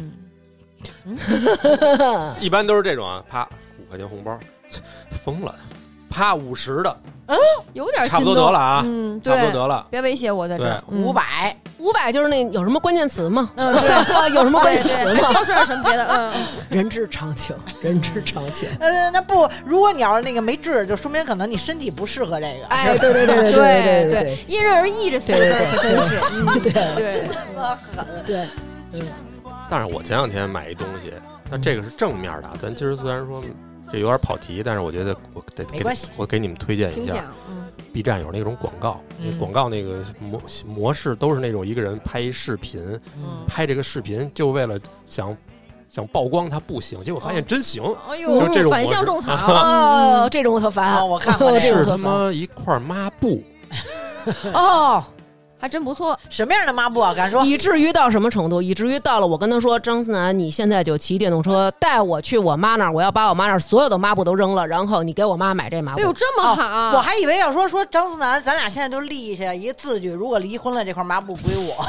一般都是这种啊，啪5块钱红包，疯了，啪50的。 有点差不多得了啊， 对， 差不多得了， 别威胁我在这儿。 500 就是那有什么关键词吗？ 对， 有什么关键词吗？ 说点什么别的？ 人之常情，人之常情。 那不，如果你要是那个没治，就说明可能你身体不适合这个。 哎，对， 因人而异，这4个字可真是， 对。 但是我前2天买一东西，那这个是正面的，咱今儿虽然说这有点跑题，但是我觉得我给你们推荐一下，B 站有那种广告，那广告那个模式都是那种一个人拍视频，拍这个视频就为了想曝光他不行，结果发现真行， 哎呦， 就这种反向种草， 这种我特烦， 我看过， 是他妈一块抹布， 哦。 还真不错。 什么样的抹布啊？敢说？ 以至于到什么程度？以至于到了我跟他说，张思楠，你现在就骑电动车带我去我妈那儿，我要把我妈那儿所有的抹布都扔了，然后你给我妈买这抹布。 哎呦，这么好！ 我还以为要说张思楠，咱俩现在就立下一个字据，如果离婚了，这块抹布归我。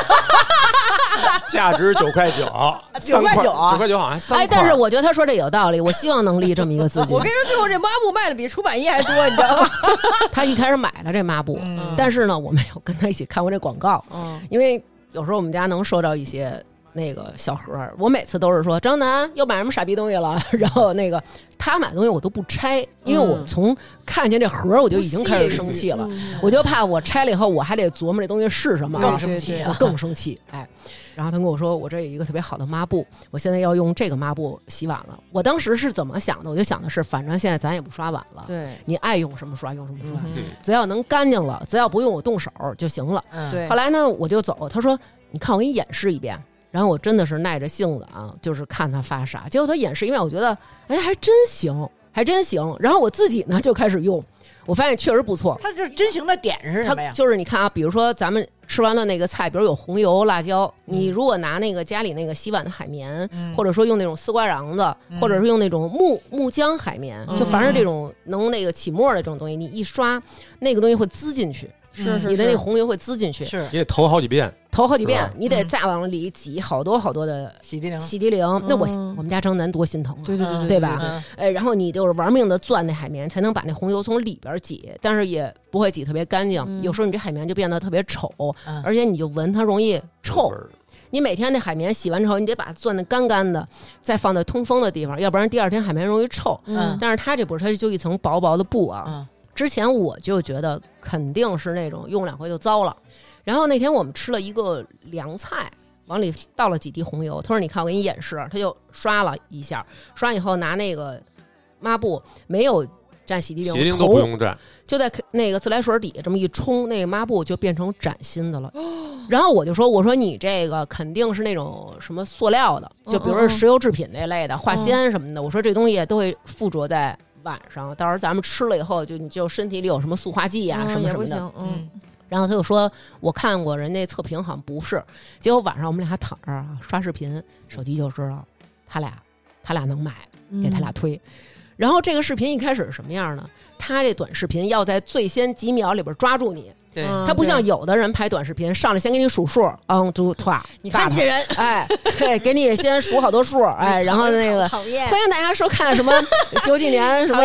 价值9.9块 ，9.9块 9.9块9好像3块。 哎，但是我觉得他说这有道理，我希望能立这么一个字据。 我跟你说，最后这抹布卖的比出版业还多，你知道吗？ 他一开始买了这抹布，但是呢，我没有跟他一起看过这广告，因为有时候我们家能收到一些那个小盒，我每次都是说张楠又买什么傻逼东西了，然后那个他买东西我都不拆，因为我从看见这盒我就已经开始生气了，我就怕我拆了以后我还得琢磨这东西是什么， 更生气， 我更生气，哎。然后他跟我说，我这有一个特别好的抹布，我现在要用这个抹布洗碗了。我当时是怎么想的？我就想的是，反正现在咱也不刷碗了， 对， 你爱用什么刷用什么刷，只要能干净了，只要不用我动手就行了。 对。 后来呢，我就走，他说：“你看，我给你演示一遍。”然后我真的是耐着性子啊，就是看他发傻。结果他演示一遍，我觉得哎，还真行，还真行。然后我自己呢就开始用。我发现确实不错。 它就是真行的点是什么呀？ 就是你看啊，比如说咱们吃完了那个菜，比如有红油、辣椒，你如果拿那个家里那个洗碗的海绵，或者说用那种丝瓜瓤子，或者是用那种木浆海绵，就凡是这种能那个起沫的这种东西，你一刷，那个东西会滋进去。 是你的那个红油会滋进去， 是你得投好几遍， 你得再往里挤好多好多的洗涤灵。那我们家张楠多心疼啊， 对吧？然后你就是玩命的攥那海绵，才能把那红油从里边挤，但是也不会挤特别干净。有时候你这海绵就变得特别丑，而且你就闻它容易臭。你每天那海绵洗完之后，你得把它攥得干干的，再放在通风的地方，要不然第二天海绵容易臭。但是它这不是，它就一层薄薄的布啊。之前我就觉得肯定是那种用2回就糟了，然后那天我们吃了一个凉菜，往里倒了几滴红油，他说你看我给你演示，他就刷了一下，刷完以后拿那个抹布没有蘸洗涤灵都不用蘸， 就在那个自来水底下这么一冲，那个抹布就变成崭新的了。然后我说你这个肯定是那种什么塑料的，就比如说石油制品那类的，化纤什么的，我说这东西都会附着在晚上，到时候咱们吃了以后，你就身体里有什么塑化剂啊，什么什么的，然后他就说，我看过人家测评好像不是，结果晚上我们俩躺着啊刷视频，手机就知道他俩能买，给他俩推。然后这个视频一开始是什么样呢？他这短视频要在最先几秒里边抓住你。 对， 他不像有的人拍短视频，上来先给你数数，1 2 3， 你看这人， 哎，对，给你先数好多数，哎，然后那个欢迎大家收看什么90几年什么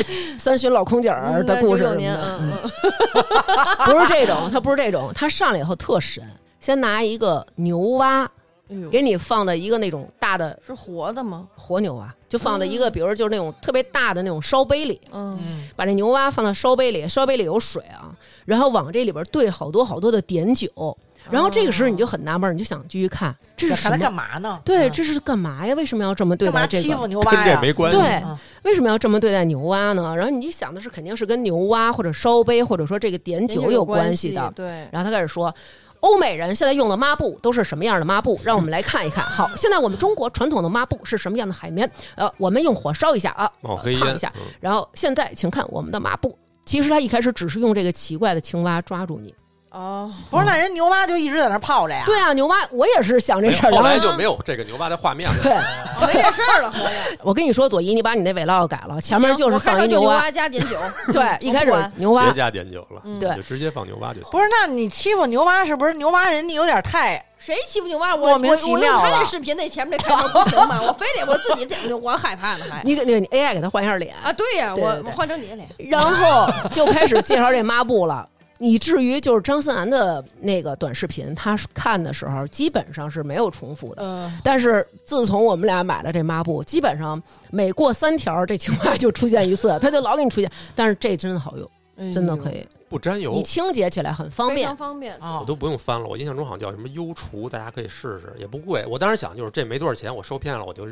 3旬老空姐儿的故事什么的，不是这种，他不是这种，他上来以后特神，先拿一个牛蛙。给你放的一个那种大的， 是活的吗？ 活牛蛙，就放在一个，比如就是那种特别大的那种烧杯里，把这牛蛙放到烧杯里，烧杯里有水啊，然后往这里边兑好多好多的碘酒，然后这个时候你就很纳闷，你就想继续看，这是什么？ 干嘛呢？ 对，这是干嘛呀？为什么要这么对待这个？ 欺负牛蛙呀？ 跟这没关系。 对，为什么要这么对待牛蛙呢？然后你想的是肯定是跟牛蛙或者烧杯或者说这个碘酒有关系的。 对， 然后他开始说。欧美人现在用的抹布都是什么样的抹布？让我们来看一看。好，现在我们中国传统的抹布是什么样的海绵？我们用火烧一下啊，烫一下。然后现在请看我们的抹布。其实他一开始只是用这个奇怪的青蛙抓住你。 哦， 不是，那人牛蛙就一直在那泡着呀？ 对啊，牛蛙我也是想这事儿， 后来就没有这个牛蛙的画面了。 对， 没这事儿了。 我跟你说，左一，你把你那vlog改了，前面就是放一牛蛙加碘酒。 对，一开始牛蛙别加碘酒了， 对， 就直接放牛蛙就行。 不是，那你欺负牛蛙是不是？牛蛙人家有点太…… 谁欺负牛蛙？ 莫名其妙。 他那视频那前面那开头不行吗？我非得我自己这样，我害怕了还。 你 AI 给他换一下脸啊？对呀，我换成你的脸， 然后就开始介绍这抹布了。以至于就是张思楠的那个短视频，他看的时候基本上是没有重复的。但是自从我们俩买了这抹布，基本上每过3条，这青蛙就出现一次，他就老给你出现。但是这真好用，真的可以不沾油， 你清洁起来很方便， 非常方便。 我都不用翻了。我印象中好像叫什么优厨，大家可以试试，也不贵。我当时想就是这没多少钱，我受骗了我就认了。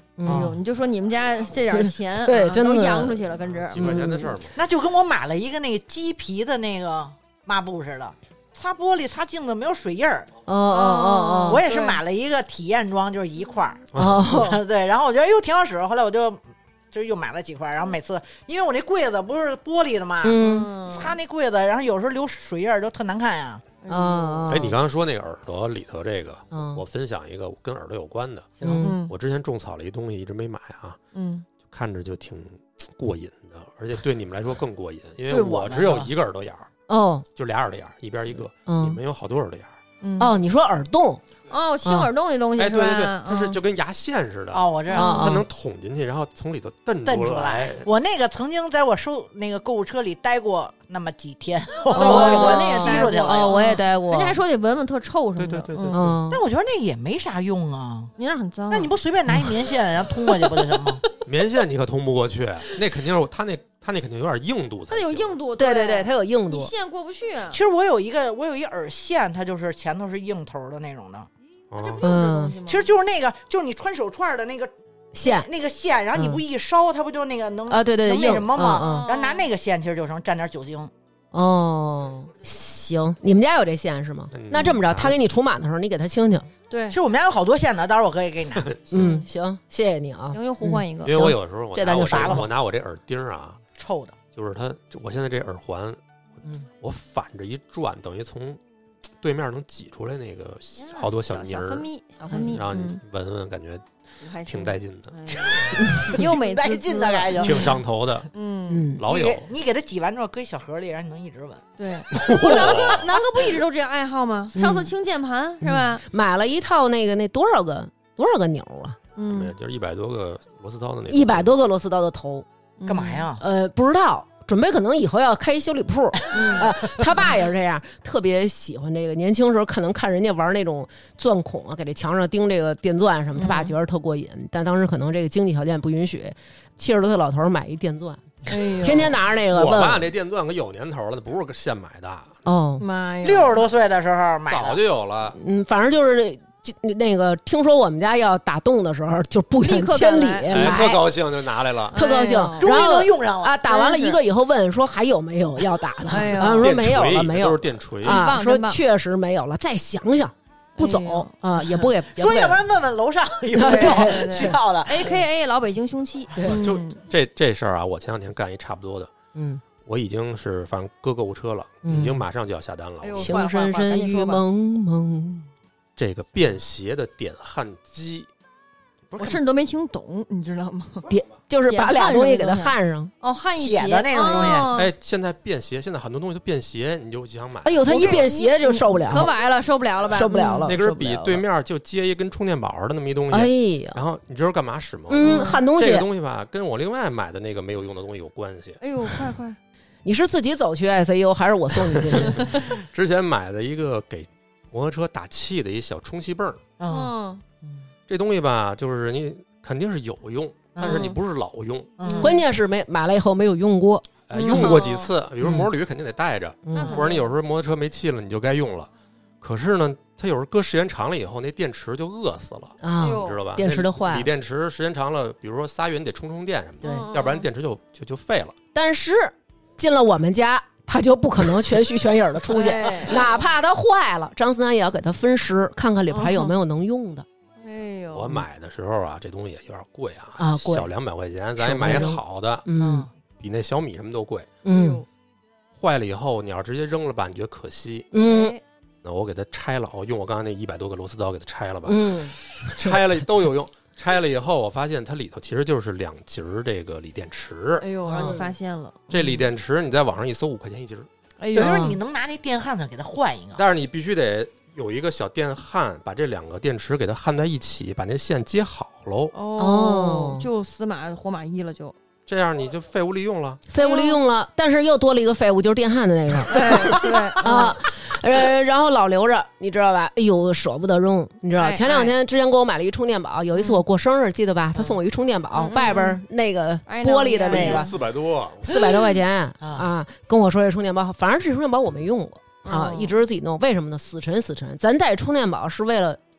哎呦，你就说你们家这点钱， 对，真的都扬出去了，跟这几块钱的事儿嘛。 那就跟我买了一个那个鸡皮的那个抹布似的，擦玻璃、擦镜子没有水印儿。 哦， 我也是买了一个体验装，就是一块儿。 哦， 对，然后我觉得哟挺好使，后来我就又买了几块，然后每次因为我那柜子不是玻璃的嘛，擦那柜子，然后有时候留水印儿就特难看呀。 哎，你刚刚说那个耳朵里头这个，我分享一个跟耳朵有关的。我之前种草了一东西，一直没买啊。看着就挺过瘾的，而且对你们来说更过瘾，因为我只有一个耳朵眼儿。哦，就俩耳朵眼儿，一边一个。你们有好多耳朵眼儿。 哦，你说耳洞？ 哦，清耳洞那东西是吧？ 对对对，它是就跟牙线似的。 哦，我知道， 它能捅进去，然后从里头蹬出来。 我那个曾经在我那个购物车里待过那么几天， 我那也记住去了。 我也待过。 人家还说得闻闻特臭什么的。 对。 但我觉得那也没啥用啊。 你那很脏。 那你不随便拿一棉线然后通过去不就行吗？ 棉线你可通不过去，那肯定是他那肯定有点硬度才行。 它有硬度， 对，它有硬度， 你线过不去。 其实我有一耳线，它就是前头是硬头的那种的。 这不就是这东西吗？ 其实就是那个，就是你穿手串的那个线， 然后你不一烧，它不就那个能对能那什么吗？然后拿那个线其实就成蘸点酒精。 哦，行，你们家有这线是吗？那这么着，他给你除螨的时候，你给他清清。 对， 其实我们家有好多线的，到时候我可以给你拿。 行，谢谢你啊。 行，又互换一个。 因为我有时候我拿我这耳钉啊， 臭的， 就是我现在这耳环，我反着一转，等于从对面能挤出来那个好多小泥儿， 小分泌， 然后你闻闻，感觉挺带劲的， 又美带劲的感觉， 挺上头的。老有你给它挤完之后搁一小盒里，然后你能一直闻。 对，南哥不一直都这样爱好吗？上次清键盘是吧？ 买了一套那多少个钮啊？ 就是100多个螺丝刀的那 100多个螺丝刀的头， 干嘛呀？ 不知道。准备可能以后要开一修理铺，他爸也是这样，特别喜欢这个。年轻时候可能看人家玩那种钻孔啊，给这墙上钉这个电钻什么，他爸觉得特过瘾。但当时可能这个经济条件不允许，70多岁老头买一电钻，天天拿着那个。 我爸那电钻可有年头了，不是现买的。 哦妈呀 ，60多岁的时候买的， 早就有了。 反正就是那个听说我们家要打洞的时候，就不远千里买， 特高兴就拿来了， 特高兴， 终于能用上了啊！打完了一个以后问说还有没有要打的，然后说没有了，没有， 都是电锤啊，说确实没有了，再想想。不走啊，也不给说，要不然问问楼上有没有需要的 ，AKA 老北京凶器。 就这事儿啊，我前2天干一差不多的，我已经是反正搁购物车了，已经马上就要下单了。 情深深雨蒙蒙。 这个便携的点焊机， 我甚至都没听懂，你知道吗？ 就是把俩东西给它焊上， 焊一起的那种东西。 哎，现在便携，现在很多东西都便携，你就想买。 哎呦，它一便携就受不了， 可崴了，受不了了吧？ 受不了了。 那根比对面就接一根充电宝的那么一东西。 哎呀， 然后你知道干嘛使吗？ 焊东西。 这个东西吧，跟我另外买的那个没有用的东西有关系。 哎呦，快！ 你是自己走去 ICU， 还是我送你进去？ 之前买的一个给摩托车打气的一小充气泵。这东西吧，就是你肯定是有用，但是你不是老用。 关键是买了以后没有用过， 用过几次，比如摩旅肯定得带着，或者你有时候摩托车没气了，你就该用了。可是呢，它有时候搁时间长了以后，那电池就饿死了啊，你知道吧？ 电池都坏了。 锂电池时间长了，比如说仨月你得充电什么的， 对， 要不然电池就废了。 但是进了我们家，它就不可能全虚全影的出去，哪怕它坏了，张思楠也要给它分时，看看里边还有没有能用的。 哎呦， 我买的时候啊，这东西也有点贵啊， 贵， 小200块钱，咱也买好的，比那小米什么都贵。坏了以后你要直接扔了吧，你觉得可惜。那我给它拆了，我用我刚才那100多个螺丝刀给它拆了吧。拆了都有用。拆了以后，我发现它里头其实就是2节这个锂电池。 哎呦，让你发现了。 这锂电池你在网上一搜5块钱1节。 哎呦，等于你能拿那电焊子给它换一个， 但是你必须得有一个小电焊，把这2个电池给它焊在一起，把那线接好喽。 就死马活马医了就。 这样你就废物利用了， 但是又多了一个废物，就是电焊的那个。 对啊， 然后老留着，你知道吧？哎呦，舍不得扔，你知道？前2天之前给我买了一充电宝，有一次我过生日，记得吧？他送我一充电宝，外边那个玻璃的那个 ，400多块钱啊！跟我说这充电宝，反正这充电宝我没用过啊，一直自己弄。为什么呢？死沉。咱带充电宝是为了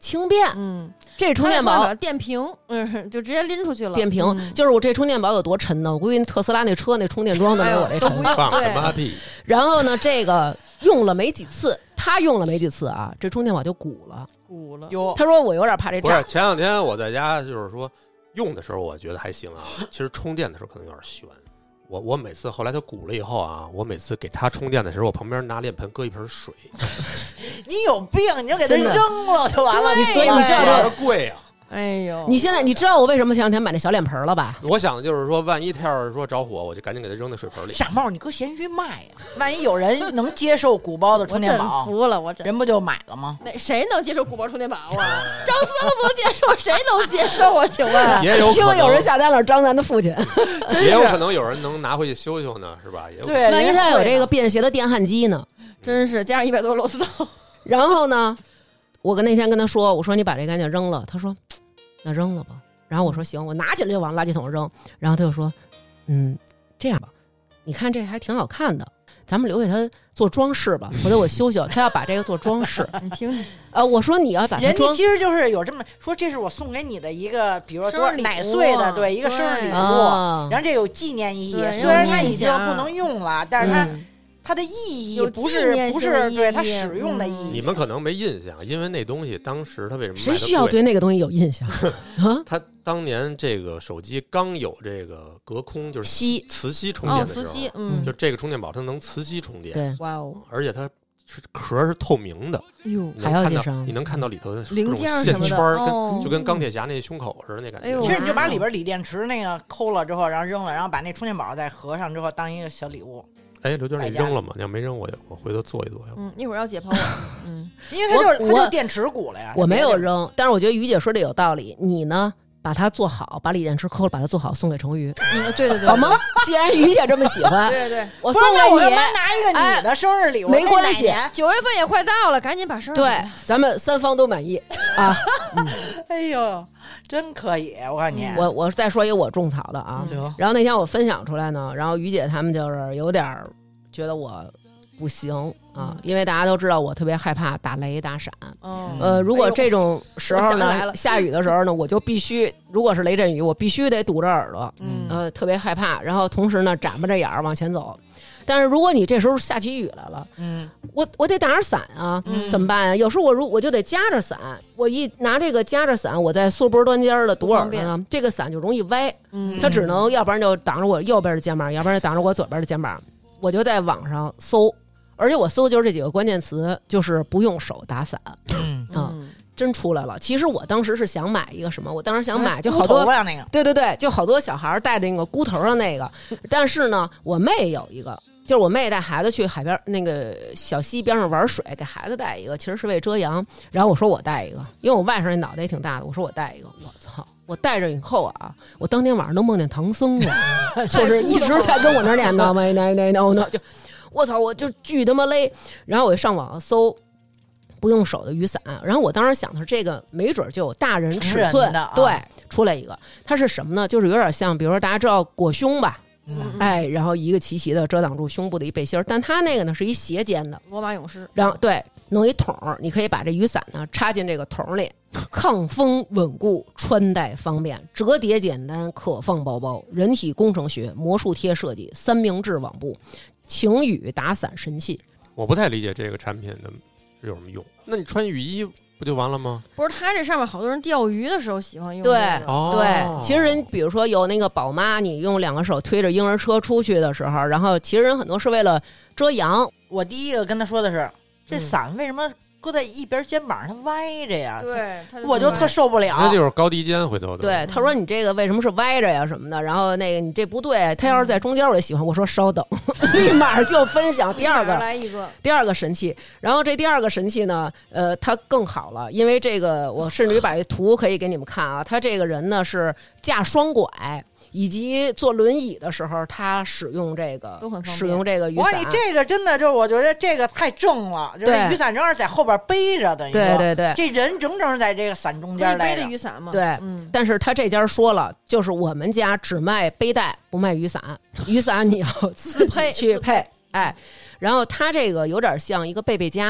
轻便。这充电宝电瓶，就直接拎出去了。 电瓶就是我这充电宝有多沉呢？我估计特斯拉那车那充电桩都没我这沉。 放什么屁！ 然后呢，这个用了没几次，他用了没几次啊，这充电宝就鼓了。 有， 他说我有点怕这炸。 不是，前两天我在家就是说用的时候，我觉得还行啊。其实充电的时候可能有点悬。我每次后来它鼓了以后啊，我每次给它充电的时候，我旁边拿脸盆搁一盆水。 你有病，你就给它扔了就完了。 所以你知道多贵啊！ 哎呦， 你现在你知道我为什么前两天买那小脸盆了吧？ 我想的就是说，万一它要是说着火，我就赶紧给它扔在水盆里。 傻帽，你搁闲鱼卖呀？万一有人能接受鼓包的充电宝， 我真服了，人不就买了吗？ 那谁能接受鼓包充电宝啊？张思都不能接受，谁能接受啊？请问， 也有可能， 结果有人下单了，张楠的父亲， 也有可能有人能拿回去修修呢，是吧？也有对， 万一他有这个便携的电焊机呢？ 真是加上100多螺丝刀。 然后呢，我那天跟他说，我说你把这赶紧扔了，他说那扔了吧。然后我说行，我拿起来就往垃圾桶扔。然后他就说这样吧，你看这还挺好看的，咱们留给他做装饰吧，回头我修修。他要把这个做装饰， 你听听。 我说你要把它人家其实就是有这么说，这是我送给你的一个，比如说多少哪岁的，对，一个生日礼物，然后这有纪念意义。虽然它已经不能用了，但是它的意义不是对它使用的意义。 你们可能没印象，因为那东西当时它为什么谁需要对那个东西有印象啊？ 它当年这个手机刚有这个隔空就是磁吸充电的时候， 磁吸， 就这个充电宝它能磁吸充电， 对， 哇哦， 而且它壳是透明的， 还要介绍， 你能看到里头的零件线圈就跟钢铁侠那胸口似的那感觉。 其实你就把里边锂电池那个抠了之后，然后扔了，然后把那充电宝再合上之后当一个小礼物。 哎，刘娟，你扔了吗？你要没扔，我回头做一做。 一会儿要解剖我。 因为它就是电池鼓了呀。 我没有扔，但是我觉得于姐说的有道理。你呢？把它做好，把锂电池抠了，把它做好，送给成瑜。 对， 好吗？既然于姐这么喜欢， 对， 我送给你。 我拿一个你的生日礼物， 没关系。 9月份也快到了，赶紧把生日对，咱们3方都满意啊。 哎呦，真可以！我告诉你， 我再说一个我种草的啊。然后那天我分享出来呢，然后于姐他们就是有点觉得我不行啊，因为大家都知道我特别害怕打雷打闪。如果这种时候呢，下雨的时候呢，我就必须，如果是雷阵雨，我必须得堵着耳朵，特别害怕。然后同时呢，眨巴着眼儿往前走。但是如果你这时候下起雨来了，我得打着伞啊，怎么办啊？有时候我就得夹着伞，我一拿这个夹着伞，我在缩脖端尖的堵耳朵呢，这个伞就容易歪，它只能要不然就挡着我右边的肩膀，要不然就挡着我左边的肩膀。我就在网上搜。而且我搜就是这几个关键词，就是不用手打伞，真出来了。其实我当时是想买一个什么，我当时想买就好多，对，就好多小孩戴着那个箍头上那个。但是呢，我妹有一个，就是我妹带孩子去海边那个小溪边上玩水，给孩子带一个，其实是为遮阳。然后我说我带一个，因为我外甥那脑袋也挺大的，我说我带一个，我操！我带着以后啊，我当天晚上都梦见唐僧了，就是一直在跟我那念叨no，就。我操！我就巨他妈勒，然后我就上网搜不用手的雨伞，然后我当时想的是这个没准就有大人尺寸的，对，出来一个，它是什么呢？就是有点像，比如说大家知道裹胸吧，然后一个齐齐的遮挡住胸部的一背心，但它那个呢是一斜肩的罗马勇士， 然后对，弄一桶，你可以把这雨伞呢插进这个桶里，抗风稳固，穿戴方便，折叠简单，可放包包，人体工程学，魔术贴设计，三明治网布。晴雨打伞神器， 我不太理解这个产品的是有什么用。那你穿雨衣不就完了吗？ 不是，它这上面好多人钓鱼的时候喜欢用。 对、对，其实人比如说有那个宝妈，你用2个手推着婴儿车出去的时候，然后其实人很多是为了遮阳。 我第一个跟他说的是，这伞为什么搁在一边肩膀，它歪着呀？ 对， 我就特受不了。 那就是高低肩，回头对他说你这个为什么是歪着呀什么的，然后那个你这不对，他要是在中间我就喜欢。我说稍等，立马就分享第二个神器。然后这第2个神器呢，它更好了，因为这个我甚至于把这图可以给你们看啊，他这个人呢是架双拐。以及坐轮椅的时候，他使用这个都很方便。 使用这个雨伞。 哇，你这个真的就我觉得这个太正了，就是雨伞正好在后边背着，等于说对， 这人整整在这个伞中间背着雨伞嘛。 对，但是他这家说了，就是我们家只卖背带，不卖雨伞，雨伞你要自己去配。哎，然后它这个有点像一个背夹。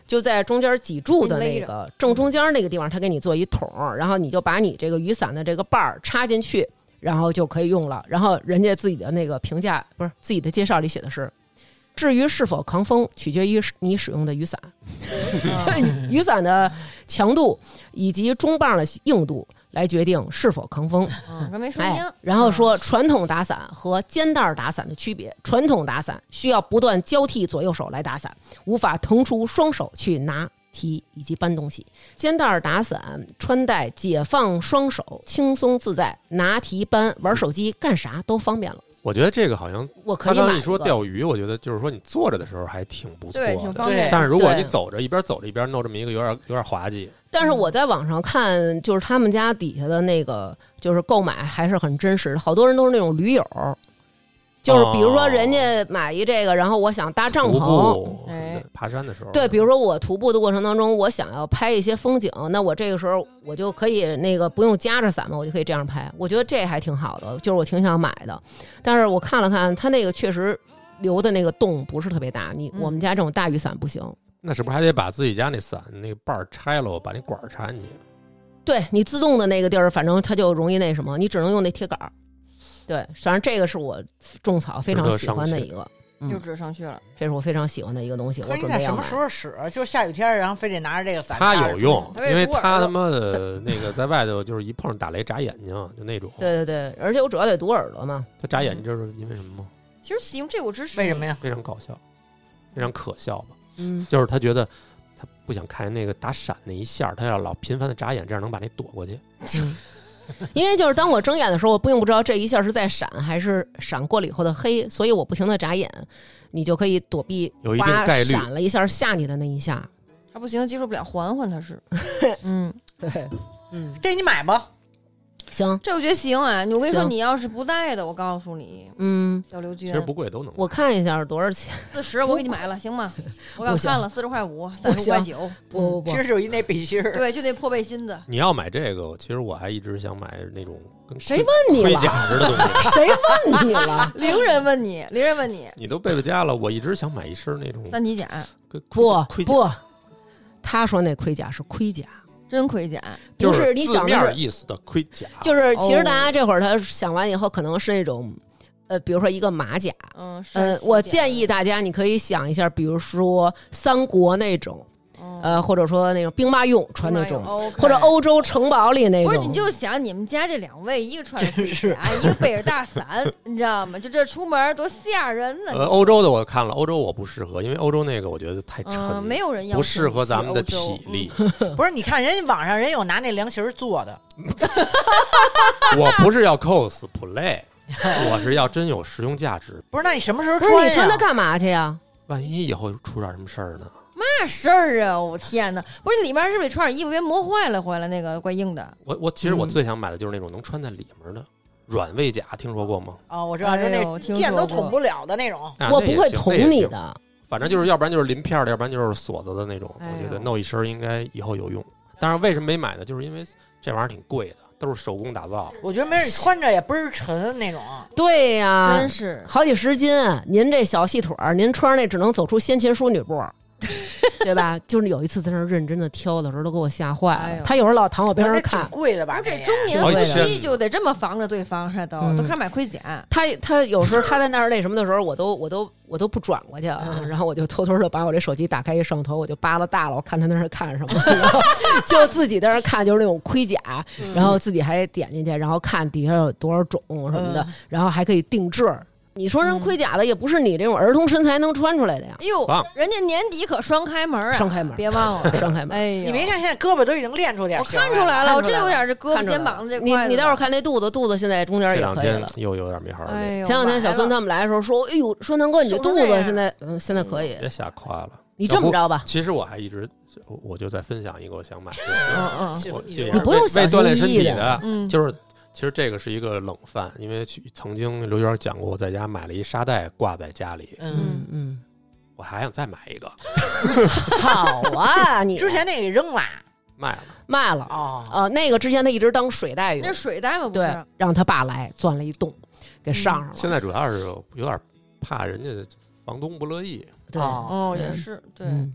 就在中间脊柱的那个正中间那个地方，他给你做一桶，然后你就把你这个雨伞的这个把儿插进去，然后就可以用了。然后人家自己的那个评价不是自己的介绍里写的是，至于是否抗风，取决于你使用的雨伞，雨伞的强度以及中棒的硬度来决定是否抗风。 跟没说一样。 然后说传统打伞和肩带打伞的区别，传统打伞需要不断交替左右手来打伞，无法腾出双手去拿提以及搬东西。肩带打伞穿戴解放双手，轻松自在，拿提搬玩手机干啥都方便了。 我觉得这个好像我可以买。 他刚一说钓鱼，我觉得就是说你坐着的时候还挺不错的， 对，挺方便。 但是如果你走着一边走着一边弄这么一个，有点滑稽。 但是我在网上看，就是他们家底下的那个，就是购买还是很真实的，好多人都是那种驴友。就是比如说人家买一这个，然后我想搭帐篷， 爬山的时候， 对，比如说我徒步的过程当中，我想要拍一些风景，那我这个时候我就可以那个不用夹着伞嘛，我就可以这样拍。我觉得这还挺好的，就是我挺想买的。但是我看了看，它那个确实留的那个洞不是特别大，我们家这种大雨伞不行。 那是不是还得把自己家那伞那个把儿拆了，把那管儿插进去？ 对，你自动的那个地儿，反正它就容易那什么，你只能用那铁杆儿。对，反正这个是我种草非常喜欢的一个， 又值上去了。 这是我非常喜欢的一个东西，我准备要买。 什么时候使？就下雨天，然后非得拿着这个伞。 它有用，因为他妈的那个在外头就是一碰打雷眨眼睛，就那种。 对对对，而且我主要得堵耳朵嘛。 他眨眼睛就是因为什么吗？ 其实使用这我支持。 为什么呀？ 非常搞笑，非常可笑吧？就是他觉得他不想看那个打闪那一下，他要老频繁的眨眼，这样能把那躲过去。 因为就是当我睁眼的时候，我并不知道这一下是在闪还是闪过了以后的黑，所以我不停的眨眼，你就可以躲避有一定概率闪了一下吓你的那一下。 他不行，接受不了，缓他是。 对， 这你买吧。 行， 这我觉得行啊！我跟你说，你要是不带的，我告诉你，小刘军， 其实不贵，都能。 我看一下多少钱 ，40，我给你买了，行吗？我刚看了，40块5，35块9。 不， 其实就一那背心儿， 对，就那破背心子。 你要买这个，其实我还一直想买那种跟谁问你了？ 盔甲似的东西。 谁问你了？ 灵人问你， 你都背背家了，我一直想买一身那种 3级甲。 不，他说那盔甲是盔甲。 真盔甲， 不是你想的意思的盔甲， 就是其实大家这会儿他想完以后，可能是那种，比如说一个马甲，我建议大家你可以想一下，比如说三国那种。或者说那种兵马俑穿那种，或者欧洲城堡里那种。 不是，你就想你们家这2位，一个穿着盔甲，一个背着大伞，你知道吗？就这出门多吓人呢。 欧洲的我看了，欧洲我不适合，因为欧洲那个我觉得太沉， 没有人要， 不适合咱们的体力。 不是，你看人家网上人有拿那凉席做的。 我不是要 cosplay， 我是要真有实用价值。 不是，那你什么时候穿？ 不是你穿它干嘛去呀？ 万一以后出点什么事儿呢？ 嘛事儿啊！我天哪！不是里面是不是穿点衣服别磨坏了？回来那个怪硬的。 我其实我最想买的就是那种能穿在里面的软猬甲，听说过吗？ 我知道，就那剑都捅不了的那种。 我不会捅你的。 反正就是要不然就是鳞片的，要不然就是锁子的那种。我觉得弄一身应该以后有用。但是为什么没买呢？就是因为这玩意儿挺贵的，都是手工打造。 我觉得没人穿着也倍儿沉那种。 对呀， 真是好几10斤。您这小细腿儿，您穿上那只能走出先秦淑女步。对吧？就是有一次在那儿认真的挑的时候，都给我吓坏了。他有时候老躺我边上看， 挺贵的吧？ 这中年夫妻就得这么防着对方，都开始买盔甲。 他有时候他在那儿那什么的时候，我都不转过去啊，然后我就偷偷的把我这手机打开一摄像头，我就扒拉大了，我看他那儿看什么，然后就自己在那儿看，就是那种盔甲，然后自己还点进去，然后看底下有多少种什么的，然后还可以定制。你说人盔甲的也不是你这种儿童身材能穿出来的呀！ 哎呦，人家年底可双开门啊！ 双开门， 别忘了双开门。 哎， 你没看现在胳膊都已经练出点， 我看出来了，我这有点这胳膊肩膀这块。 你待会儿看那肚子现在中间也可以了， 又有点没法儿。 前两天小孙他们来的时候说：“哎呦，说南哥你这肚子现在可以。” 别瞎夸了， 你这么着吧。 其实我还一直我就在分享一个我想买的， 你不用小心翼翼的， 就是。其实这个是一个冷饭，因为曾经刘娟讲过，我在家买了一沙袋挂在家里。我还想再买一个。 好啊，你之前那个扔了， 卖了哦。 那个之前他一直当水袋用， 那水袋吗？不是，让他爸来钻了一洞，给上上了。 现在主要是有点怕人家房东不乐意。 对， 也是对。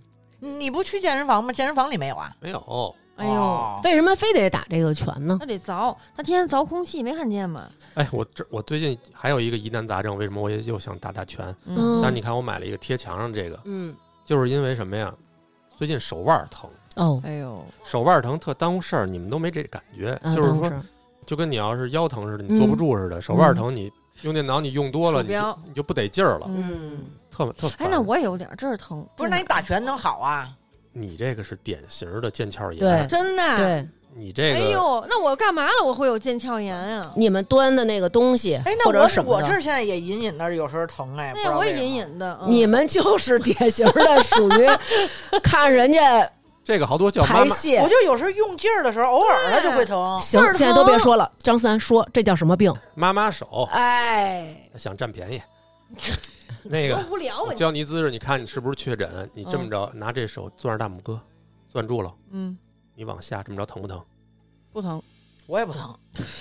你不去健身房吗？健身房里没有啊？ 没有。 哎呦， 为什么非得打这个拳呢？ 他得凿，他天天凿空气，没看见吗？ 哎，我最近还有一个疑难杂症，为什么我也又想打拳？但是你看我买了一个贴墙上这个，就是因为什么呀？最近手腕疼。 哦， 哎呦， 手腕疼特耽误事儿，你们都没这感觉，就是说，就跟你要是腰疼似的，你坐不住似的，手腕疼你用电脑你用多了，你就不得劲儿了，特烦。 哎，那我也有点这儿疼， 不是？那你打拳能好啊？ 你这个是典型的腱鞘炎， 对， 真的， 对。 你这个， 哎呦，那我干嘛了？我会有腱鞘炎啊？ 你们端的那个东西， 哎，那我这现在也隐隐的有时候疼，哎， 对，我也隐隐的。 你们就是典型的属于看人家这个好多叫排泄， 我就有时候用劲儿的时候，偶尔它就会疼。 行，现在都别说了，张三说这叫什么病？ 妈妈手， 哎， 想占便宜。那个无聊， 教你姿势，你看你是不是确诊？你这么着拿这手攥着大拇哥，攥住了，你往下这么着疼不疼？ 不疼， 我也不疼。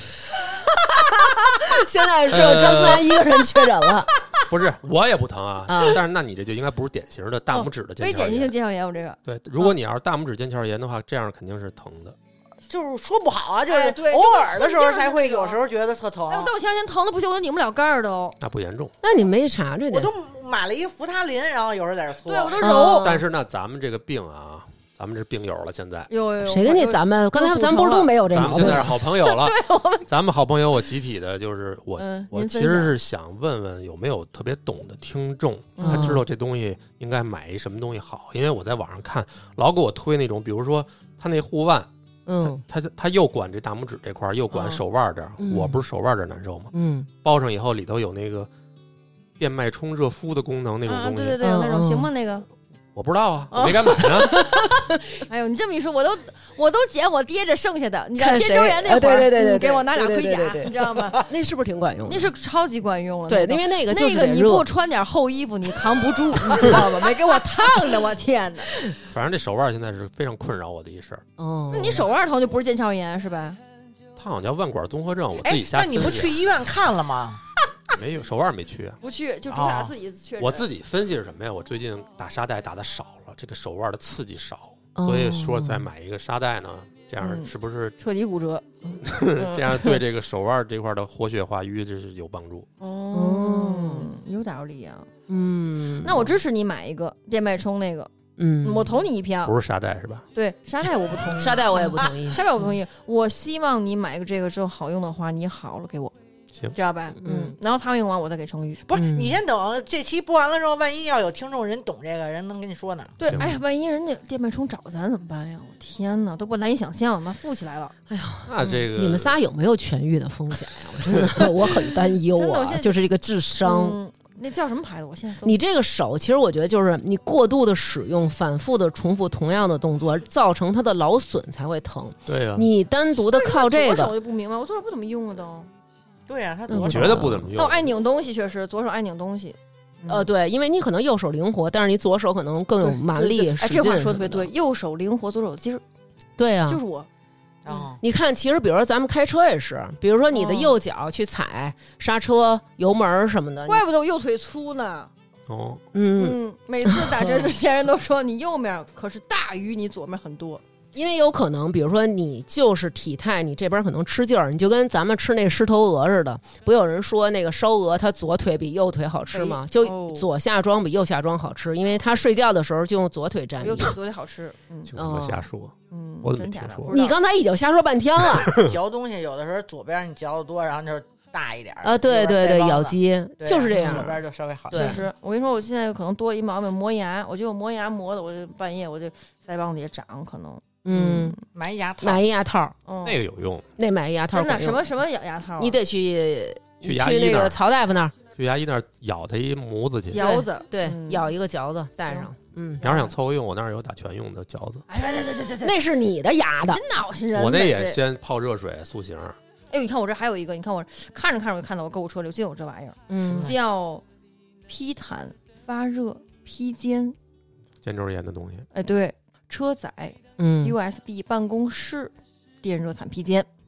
现在只有张三一个人确诊了， 不是我也不疼啊。但是那你这就应该不是典型的大拇指的腱鞘炎， 非典型性腱鞘炎。我这个对，如果你要是大拇指腱鞘炎的话，这样肯定是疼的。 就是说不好啊，就是偶尔的时候才会有时候觉得特疼。 哎，但我前两天疼的不行，我都拧不了盖儿都。 那不严重。 那你没查这？ 我都买了一个扶他林，然后有时候在这搓。 对，我都揉。 但是呢，咱们这个病啊，咱们这病友了，现在有谁跟你咱们？刚才咱不是都没有这毛病？ 咱们现在是好朋友了。 对，我们咱们好朋友，我集体的就是我其实是想问问有没有特别懂的听众，他知道这东西应该买一什么东西好，因为我在网上看，老给我推那种，比如说他那护腕。他又管这大拇指这块，又管手腕这儿。我不是手腕这儿难受吗？包上以后里头有那个电脉冲热敷的功能，那种东西。 对，有那种行吗？那个我不知道啊，我没敢买啊。 哎呦，你这么一说，我都捡我爹这剩下的。你知道肩周炎那会儿， 对， 给我拿俩盔甲，你知道吗？ 那是不是挺管用的？ 那是超级管用了。 对，因为那个你给我穿点厚衣服，你扛不住，你知道吗？没给我烫的，我天哪！ 反正这手腕现在是非常困扰我的一事儿。 那你手腕疼就不是腱鞘炎是吧？ 他好像叫腕管综合症，我自己瞎。 那你不去医院看了吗？ 没有，手腕没去啊。 不去，就主打自己确诊。 我自己分析是什么呀？我最近打沙袋打的少了，这个手腕的刺激少，所以说再买一个沙袋呢，这样是不是彻底骨折？ 这样对这个手腕这块的活血化瘀这是有帮助。 有点理啊。那我支持你买一个电脉冲那个。我投你一票。 不是沙袋是吧？ 对，沙袋我不同意， 沙袋我也不同意， 沙袋我不同意。我希望你买个这个之后好用的话，你好了给我。 行， 知道吧？然后他们用完我再给成宇。 不是，你先等这期播完了之后，万一要有听众人懂这个人能跟你说呢？ 对，哎呀，万一人家电脉冲找咱怎么办呀？我天哪，都不难以想象，妈富起来了。哎呀， 那这个你们仨有没有痊愈的风险呀？我真的我很担忧啊，就是这个智商。 那叫什么牌子？我现在你这个手，其实我觉得就是你过度的使用，反复的重复同样的动作，造成它的劳损才会疼。 对呀， 你单独的靠这个， 左手就不明白，我左手不怎么用啊都。 对呀，他左手觉得不怎么用。 但我爱拧东西，确实左手爱拧东西。 对，因为你可能右手灵活，但是你左手可能更有蛮力。 哎，这话说的特别对，右手灵活，左手其实对啊， 就是我。 你看，其实比如说咱们开车也是，比如说你的右脚去踩刹车、油门什么的， 怪不得我右腿粗呢。每次打车之前人都说你右面可是大于你左面很多。 因为有可能，比如说你就是体态，你这边可能吃劲儿，你就跟咱们吃那狮头鹅似的。不有人说那个烧鹅，它左腿比右腿好吃吗？就左下装比右下装好吃，因为他睡觉的时候就用左腿站。 右腿好吃。 就这么瞎说。我怎么听说？ 你刚才已经瞎说半天了。 嚼东西有的时候左边你嚼的多，然后就大一点对，咬肌就是这样， 左边就稍微好。 确实，我跟你说，我现在可能多一毛病，磨牙。我觉得我磨牙磨的，我就半夜我就腮帮子也长，可能。 买一牙套， 买一牙套， 那个有用。 那买一牙套真的什么牙套？ 你得去牙医那个曹大夫那儿， 去牙医那儿咬他一模子去， 嚼子， 对，咬一个嚼子带上。 你要是想凑合用，我那儿有打拳用的嚼子。 那是你的牙的， 真闹心人。 我那也先泡热水塑形。 哎呦，你看我这还有一个，你看我看着我就看到我购物车里就有这玩意儿，叫披毯发热披肩， 肩周炎的东西。 哎，对，车载USB 办公室电热毯披肩。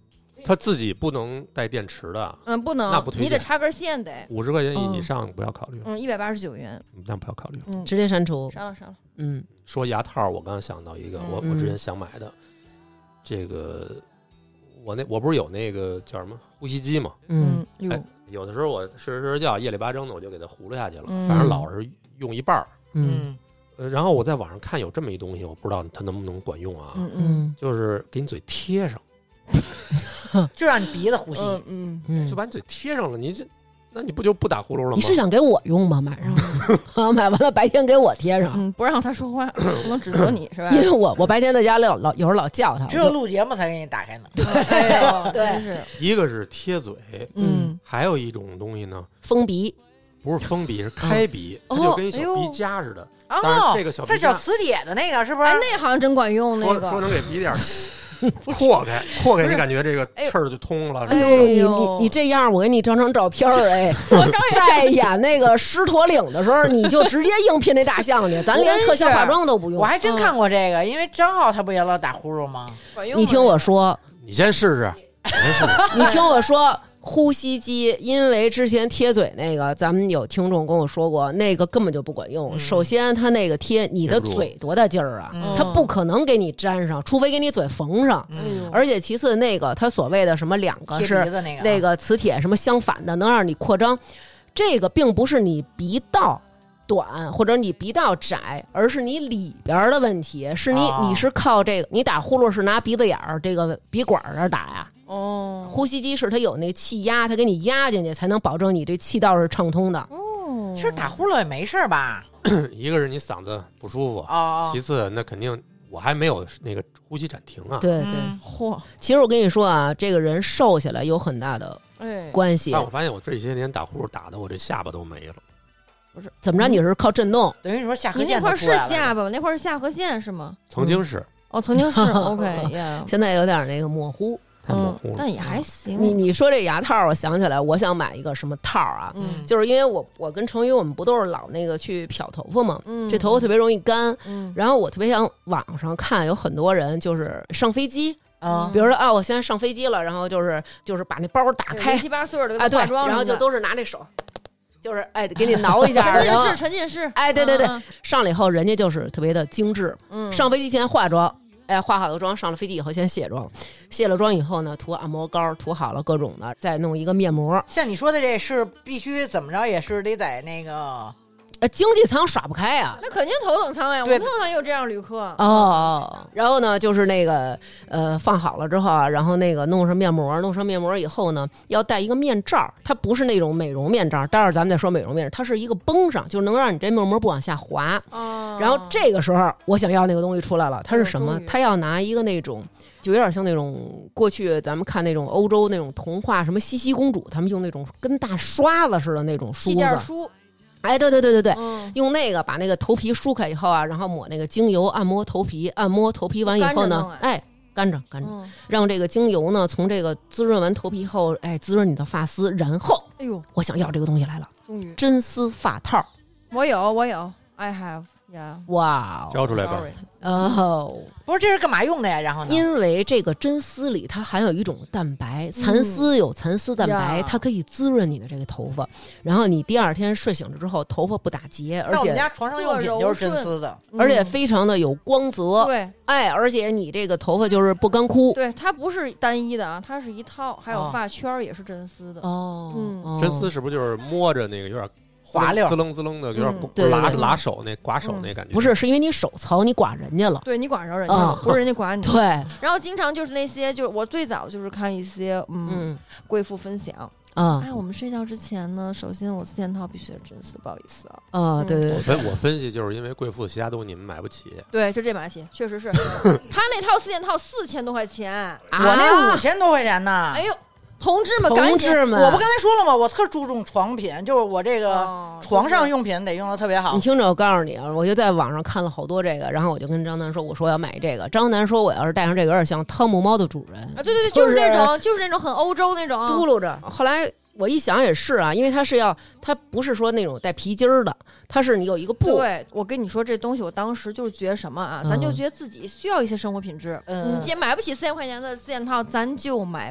它自己不能带电池的， 不能， 那不推荐， 你得插根线得 50块钱以上不要考虑 ，189元， 那不要考虑， 直接删除， 删了。 说牙套，我刚想到一个，我之前想买的，这个我不是有那个叫什么呼吸机嘛，有的时候我睡觉夜里巴睁的我就给它糊了下去了，反正老是用一半儿，然后我在网上看有这么一东西，我不知道它能不能管用啊，就是给你嘴贴上。 就让你鼻子呼吸， 就把你嘴贴上了，那你不就不打呼噜了吗？ 你是想给我用吗？买上，买完了白天给我贴上， 不让他说话，不能指责你是吧？ 因为我白天在家有时候老叫他， 只有录节目才给你打开呢。 对，是一个是贴嘴，还有一种东西呢， 封鼻， 不是封鼻，是开鼻，它就跟一小鼻夹似的。但是这个小它小磁铁的那个是不是？ 那好像真管用，那个说能给鼻点扩开，你感觉这个气儿就通了。 哎呦，你这样，我给你张照片哎，我刚在演那个狮驼岭的时候，你就直接应聘那大象去，咱连特效化妆都不用。 我还真看过这个，因为张浩他不也老打呼噜吗？ 你听我说， 你先试试， 你听我说。呼吸机，因为之前贴嘴那个，咱们有听众跟我说过，那个根本就不管用。首先，它那个贴你的嘴多大劲儿啊，它不可能给你粘上，除非给你嘴缝上。而且其次，那个它所谓的什么两个是那个磁铁什么相反的，能让你扩张。这个并不是你鼻道短或者你鼻道窄，而是你里边的问题，是你是靠这个，你打呼噜是拿鼻子眼儿这个鼻管这打呀。呼吸机是它有那个气压，它给你压进去，才能保证你这气道是畅通的。 其实打呼噜也没事吧？ 一个是你嗓子不舒服，其次那肯定我还没有那个呼吸暂停啊。 对，其实我跟你说啊，这个人瘦下来有很大的关系。 但我发现我这些年打呼噜打的我这下巴都没了。 不是怎么着？你是靠震动？ 等于你说下颌线？ 你那块是下巴，那块是下颌线是吗？ 曾经是。 曾经是。OK， 现在有点那个模糊。 太模糊了， 但也还行。 你说这牙套，我想起来，我想买一个什么套啊？就是因为我跟程宇，我们不都是老那个去漂头发吗？这头发特别容易干。然后我特别想网上看，有很多人就是上飞机。比如说我现在上飞机了，然后就是把那包打开 ，7、8岁的对，然后就都是拿这手，就是给你挠一下， 沉浸式， 对，上了以后人家就是特别的精致。上飞机前化妆。化好了妆，上了飞机以后先卸妆，卸了妆以后呢，涂按摩膏，涂好了各种的，再弄一个面膜。 像你说的这是必须怎么着，也是得在那个经济舱耍不开啊， 那肯定头等舱呀，我们头等舱也有这样旅客然后呢，就是那个放好了之后啊，然后那个弄上面膜以后呢，要戴一个面罩，它不是那种美容面罩，待会儿咱们再说美容面罩，它是一个绷上，就是能让你这面膜不往下滑。然后这个时候我想要那个东西出来了，它是什么？它要拿一个那种就有点像那种过去咱们看那种欧洲那种童话，什么茜茜公主，他们用那种跟大刷子似的那种梳子。对，用那个把那个头皮梳开以后啊，然后抹那个精油按摩头皮，按摩头皮完以后呢，干着，让这个精油呢从这个滋润完头皮后，滋润你的发丝，然后，我想要这个东西来了，真丝发套， 我有 ，I have。 哇， 交出来吧。 不是，这是干嘛用的呀？然后呢？ 因为这个真丝里它含有一种蛋白，蚕丝有蚕丝蛋白，它可以滋润你的这个头发，然后你第二天睡醒了之后头发不打结，而且我们家床上用品就是真丝的， 而且非常的有光泽。 对， 而且你这个头发就是不干枯。 对，它不是单一的啊，它是一套，还有发圈也是真丝的。 真丝是不是就是摸着那个有点滑溜滋楞的，有点拉手那刮手那感觉。 不是因为你手糙，你刮人家了。 对，你刮着人家了，不是人家刮你。 对。 然后经常就是那些，就是我最早就是看一些贵妇分享我们睡觉之前呢，首先我4件套必须得真丝，不好意思对。 我分析就是因为贵妇其他东西你们买不起。 对，就这买起，确实是。他那套4件套4000多块钱， 我那5000多块钱呢。 哎呦。同志们，赶紧！ 我不刚才说了吗？我特注重床品，就是我这个床上用品得用的特别好。 你听着，我告诉你啊，我就在网上看了好多这个，然后我就跟张楠说，我说我要买这个。张楠说，我要是戴上这个，有点像汤姆猫的主人啊！对，就是那种很欧洲那种嘟噜着。后来我一想也是啊，因为它不是说那种带皮筋儿的，它是你有一个布。 对，我跟你说这东西，我当时就是觉得什么啊，咱就觉得自己需要一些生活品质。你既然买不起4000块钱的4件套，咱就买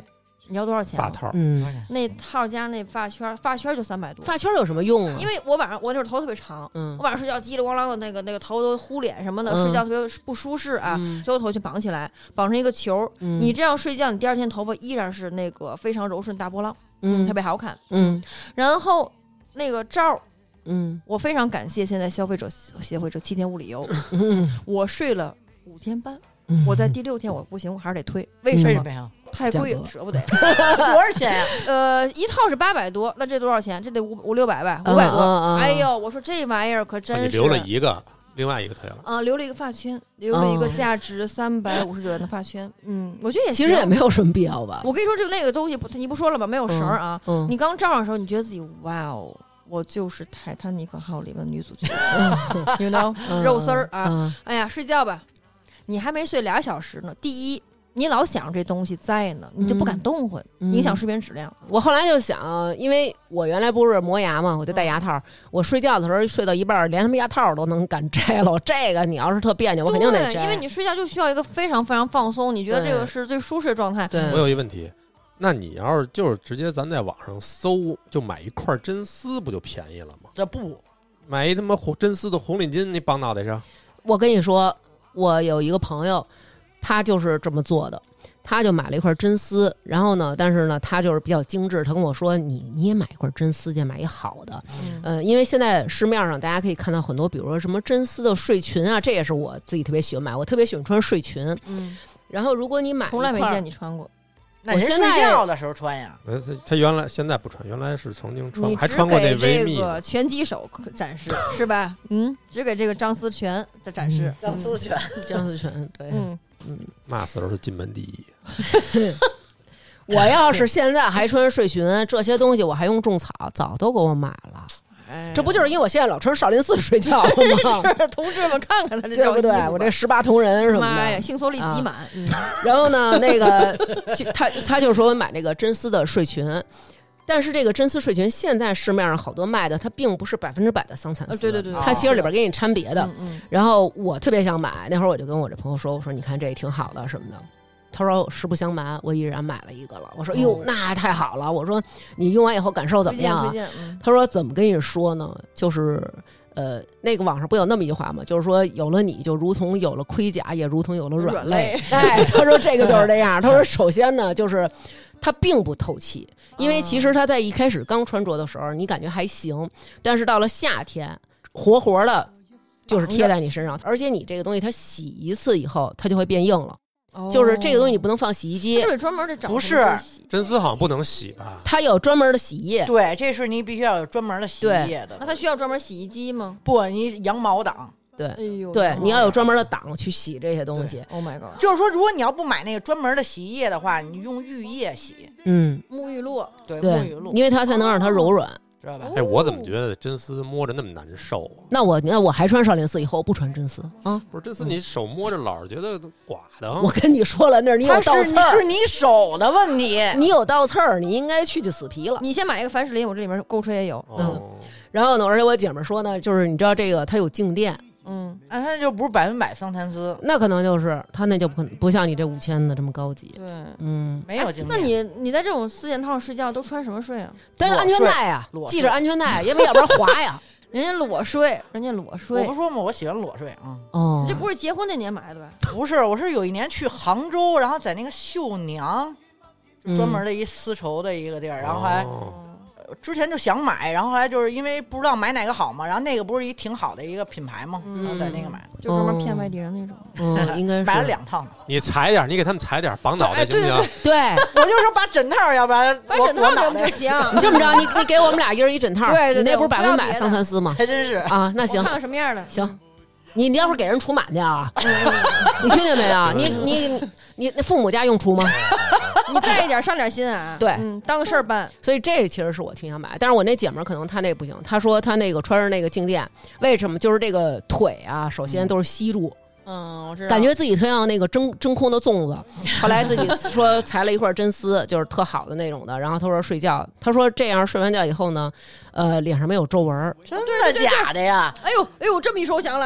你要多少钱？ 发套， 那套加那发圈就300多。 发圈有什么用啊？ 因为我晚上我那会儿头特别长，我晚上睡觉叽里咣啷的那个头都呼脸什么的，睡觉特别不舒适啊，所以我头就绑起来，绑成一个球。你这样睡觉，你第二天头发依然是那个非常柔顺大波浪，特别好看。然后那个罩。我非常感谢现在消费者协会这7天无理由，我睡了5天半，我在第6天我不行，我还是得退。为什么呀？太贵了，舍不得。 多少钱呀？ 一套是800多，那这多少钱？这得500-600吧，500多。哎呦，我说这玩意儿可真是。 你留了一个，另外一个退了。 留了一个发圈，留了一个价值359元的发圈。我觉得其实也没有什么必要吧。 我跟你说，就那个东西，你不说了吗？没有绳啊。你刚罩上的时候，你觉得自己哇哦。我就是泰坦尼克号里的女主角，you know， 肉丝儿啊！哎呀，睡觉吧，你还没睡2小时呢。第一，你老想这东西在呢，你就不敢动换，影响睡眠质量。 我后来就想，因为我原来不是磨牙嘛，我就戴牙套。我睡觉的时候睡到一半，连他们牙套都能敢摘了。这个你要是特别扭，我肯定得摘。 因为你睡觉就需要一个非常非常放松，你觉得这个是最舒适的状态。 对， 我有一问题。那你要是就是直接咱在网上搜，就买一块真丝，不就便宜了吗？ 这不买一他妈真丝的红领巾，你绑脑袋上。 我跟你说，我有一个朋友，他就是这么做的，他就买了一块真丝，然后呢，但是呢，他就是比较精致，他跟我说，你也买一块真丝去，买一好的，因为现在市面上大家可以看到很多，比如说什么真丝的睡裙啊，这也是我自己特别喜欢买，我特别喜欢穿睡裙，然后如果你买， 从来没见你穿过。 那人睡觉的时候穿呀？ 他原来现在不穿，原来是曾经穿，还穿过那维密。 这个拳击手展示是吧？只给这个张思全的展示。 张思全， 对， 骂死了是金门第一。 我要是现在还穿睡裙，这些东西我还用种草，早都给我买了。这不就是因为我现在老穿少林寺睡觉吗？ 是同志们看看他这， 对不对？我这18铜人什么的， 妈呀，性缩力极满。 然后呢，那个他就说买那个真丝的睡裙，但是这个真丝睡裙现在市面上好多卖的，它并不是100%的桑蚕丝， 对， 它其实里边给你掺别的。然后我特别想买，那会儿我就跟我这朋友说，我说你看这挺好的什么的。他说实不相瞒，我毅然买了一个了。我说哟，那太好了。我说你用完以后感受怎么样啊？他说怎么跟你说呢？就是那个网上不有那么一句话吗？就是说有了你就如同有了盔甲，也如同有了软肋。哎，他说这个就是这样。他说首先呢，就是它并不透气，因为其实它在一开始刚穿着的时候你感觉还行，但是到了夏天活活的就是贴在你身上，而且你这个东西它洗一次以后它就会变硬了。就是这个东西你不能放洗衣机， 是专门的找不是真丝好像不能洗吧？ 它有专门的洗衣液， 对，这是你必须要有专门的洗衣液的。 那它需要专门洗衣机吗？ 不，你羊毛党。 对，对，你要有专门的档去洗这些东西。 Oh my god！ 就是说，如果你要不买那个专门的洗衣液的话，你用浴液洗， 沐浴露， 对，沐浴露， 因为它才能让它柔软。 知道吧？ 哎，我怎么觉得真丝摸着那么难受啊？ 那我还穿少林寺以后，我不穿真丝啊。 不是真丝，你手摸着老是觉得刮的。 我跟你说了，那是你有倒刺儿， 是你手的问题。 你有倒刺儿，你应该去死皮了。 你先买一个凡士林，我这里面购车也有。 然后呢，而且我姐们说呢，就是你知道这个它有静电。 它就不是100%桑蚕丝， 那可能就是它那就不像你这5000的这么高级。 对， 没有静电。 那你在这种4件套睡觉都穿什么睡啊？ 戴着安全带啊，系着安全带，因为要不然滑呀。 人家裸睡，我不说嘛，我喜欢裸睡啊。 你这不是结婚那年买的吧？ 不是，我是有一年去杭州，然后在那个绣娘，专门的一丝绸的一个地儿，然后还。之前就想买，然后后来就是因为不知道买哪个好嘛，然后那个不是一挺好的一个品牌嘛，然后在那个买， 就专门骗外地人那种。 应该是买了2套。 你裁点，你给他们裁点绑脑袋行不行？ 对， 我就说把枕套，要不然把枕套给我们就行。 你这么着，你给我们俩一人一枕套。 对， 你那不是100%桑蚕丝吗？ 还真是啊，那行， 看看什么样的行。你要是给人除螨去啊？你听见没有？你那父母家用除吗？ 你带一点上点心啊， 对， 当个事儿办。 所以这其实是我挺想买，但是我那姐们儿可能她那不行，她说她那个穿着那个静电，为什么？就是这个腿啊，首先都是吸住， 我知道， 感觉自己特像那个真空的粽子。后来自己说裁了一块真丝，就是特好的那种的，然后她说睡觉，她说这样睡完觉以后呢，脸上没有皱纹。 真的假的呀？ 哎呦，这么一说我想起来了。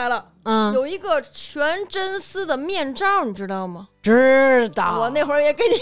有一个全真丝的面罩，你知道吗？ 知道， 我那会儿也给你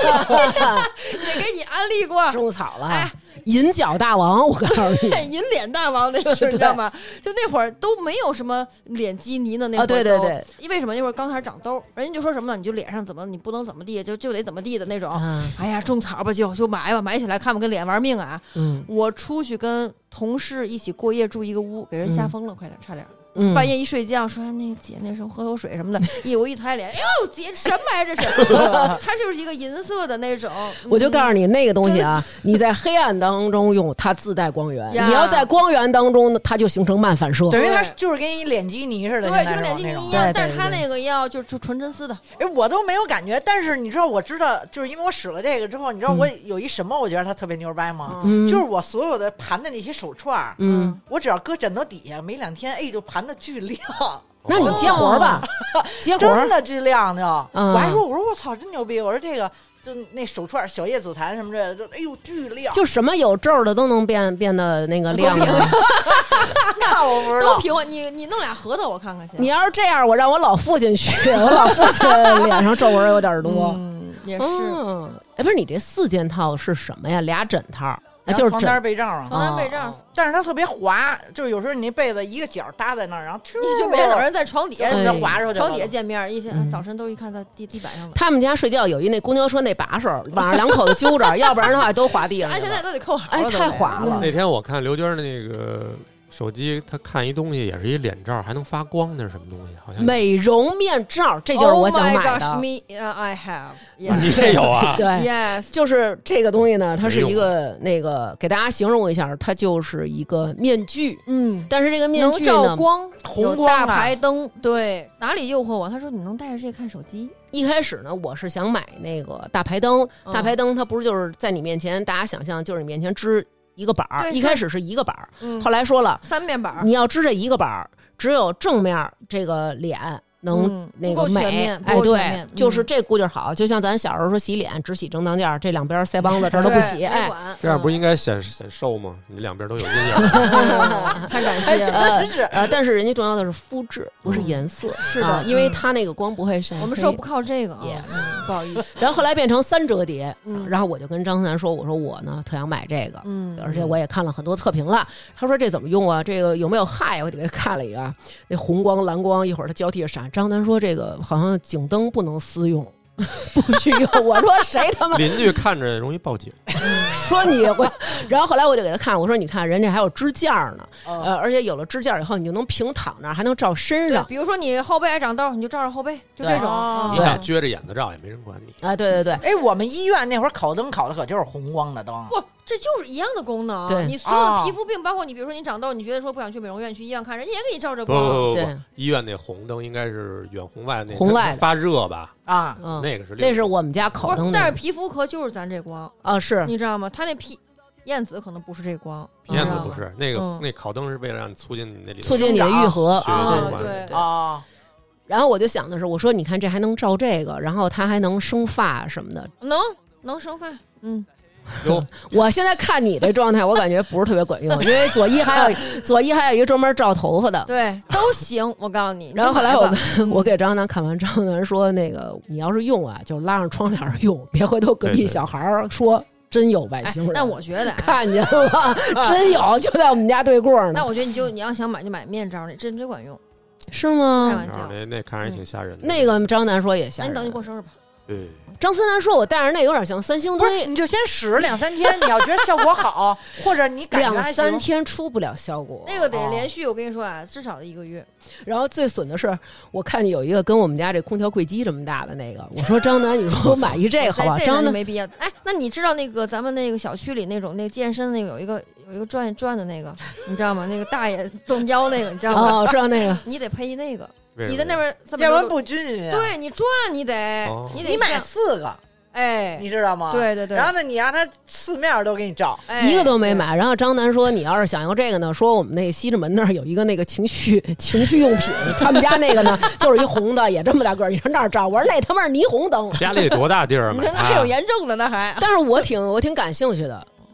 安利过， 种草了。哎，银角大王，我告诉你， 银脸大王那是，你知道吗？就那会儿都没有什么脸基尼的那会儿， 对对对。 因为什么？那会儿刚开始长痘，人家就说什么呢？你就脸上怎么你不能怎么地，就得怎么地的那种。哎呀，种草吧，就买吧，买起来看吧，跟脸玩命啊！我出去跟同事一起过夜住一个屋，给人吓疯了，快点，差点。半夜一睡觉说那个姐那时候喝口水什么的，我一抬脸，哎呦姐什么呀这是？它就是一个银色的那种。 我就告诉你那个东西啊，你在黑暗当中用它自带光源，你要在光源当中它就形成慢反射， 等于它就是跟一脸基尼似的， 对，就跟脸基尼一样，但是它那个要就是纯真丝的。 哎，我都没有感觉，但是你知道，我知道，就是因为我使了这个之后，你知道我有一什么，我觉得它特别牛掰吗？就是我所有的盘的那些手串，我只要搁枕头底下，没2天，哎，就盘的巨亮。 那你接活吧，接活真的巨亮的。我还说，我说我操，真牛逼！我说这个就那手串、小叶紫檀什么之类的，就哎呦巨亮， 就什么有皱的都能变得那个亮。 那我不知道， 都平。你弄俩核桃我看看去。 你要是这样，我让我老父亲去，我老父亲脸上皱纹有点多。 也是。 哎，不是你这4件套是什么呀？2枕套。 就是床单被罩啊， 床单被罩， 但是它特别滑，就是有时候你那被子一个角搭在那儿，然后你就每天早上在床底下滑出去， 床底下见面，一天早晨都一看到地板上了。 他们家睡觉有一那公交车那把手，晚上2口子揪着，要不然的话都滑地上。 安全带都得扣好， 哎，太滑了。 那天我看刘娟的那个手机，他看一东西也是一脸罩，还能发光，那是什么东西？好像美容面罩，这就是我想买的。 Oh my gosh, I have. 你也有啊？ 对 ，Yes， 就是这个东西呢，它是一个那个给大家形容一下，它就是一个面具。但是这个面具呢， 能照光， 红光大排灯。对，哪里诱惑我？他说你能带着这个看手机。 一开始呢，我是想买那个大排灯，大排灯它不是就是在你面前，大家想象就是你面前支一个板儿，一开始是一个板儿，后来说了 3面板， 你要支这一个板儿，只有正面这个脸能那个美，哎，对，就是这估计好，就像咱小时候说洗脸只洗正当件，这2边腮帮子这都不洗，哎， 这样不应该显瘦吗？你2边都有阴影。 太感谢了， 但是人家重要的是肤质，不是颜色， 是的， 因为它那个光不会晒黑。 我们说不靠这个，不好意思。 然后后来变成3折叠，然后我就跟张思楠说，我说我呢特想买这个，而且我也看了很多测评了，他说这怎么用啊？这个有没有害？我就给他看了一个，那红光蓝光一会儿它交替着闪。张楠说这个好像警灯不能私用，不许用。我说谁他妈邻居看着容易报警， 说你会。然后后来我就给他看，我说你看人家还有支架呢，而且有了支架以后你就能平躺那儿，还能照身上。 比如说你后背爱长痘，你就照着后背，就这种。 你想撅着眼子照也没人管你啊！对对对， 哎，我们医院那会儿烤灯烤的可就是红光的灯。 不，这就是一样的功能。 对， 你所有的皮肤病，包括你，比如说你长痘，你觉得说不想去美容院，去医院看，人家也给你照着光。 不，医院那红灯应该是远红外那红外发热吧？ 啊， 那是我们家烤灯。 但是皮肤科就是咱这光啊，是你知道吗？他那燕子可能不是这光， 燕子不是那个那烤灯是为了让你促进你那里促进你的愈合对啊。 然后我就想的是，我说你看这还能照这个，然后它还能生发什么的， 能生发， 我现在看你的状态，我感觉不是特别管用，因为左一还有一个专门照头发的， 对，都行。我告诉你。 然后后来我给张楠看完，张楠说那个你要是用啊，就拉上窗帘用，别回头隔壁小孩说真有外星人。 但我觉得看见了，真有，就在我们家对过呢。 那我觉得你要想买就买面罩，那真管用。 是吗？ 开玩笑， 那看着也挺吓人的。 那个张楠说也吓人。 那你等你过生日吧。 对， 张思楠说我戴着那有点像3星堆， 你就先使2-3天，你要觉得效果好，或者你感觉还行 2-3天出不了效果， 那个得连续。我跟你说啊，至少1个月。 然后最损的是，我看见有一个跟我们家这空调柜机这么大的那个，我说张楠，你说我买一这个好吧？张楠没必要。哎，那你知道那个咱们那个小区里那种那健身那个有一个转的那个，你知道吗？那个大爷动腰那个，你知道吗？ 哦，知道那个。 你得配那个。你在那边要不然不均匀。 对你转，你得买4个， 哎， 你知道吗？ 对对对。 然后呢，你让他4面都给你照， 一个都没买。然后张楠说，你要是想要这个呢，说我们那西直门那儿有一个那个情绪用品，他们家那个呢就是一红的，也这么大个儿，你上那儿照。我说那他妈是霓虹灯， 家里多大地儿？ 你说那还有严重的呢还。 但是我挺感兴趣的。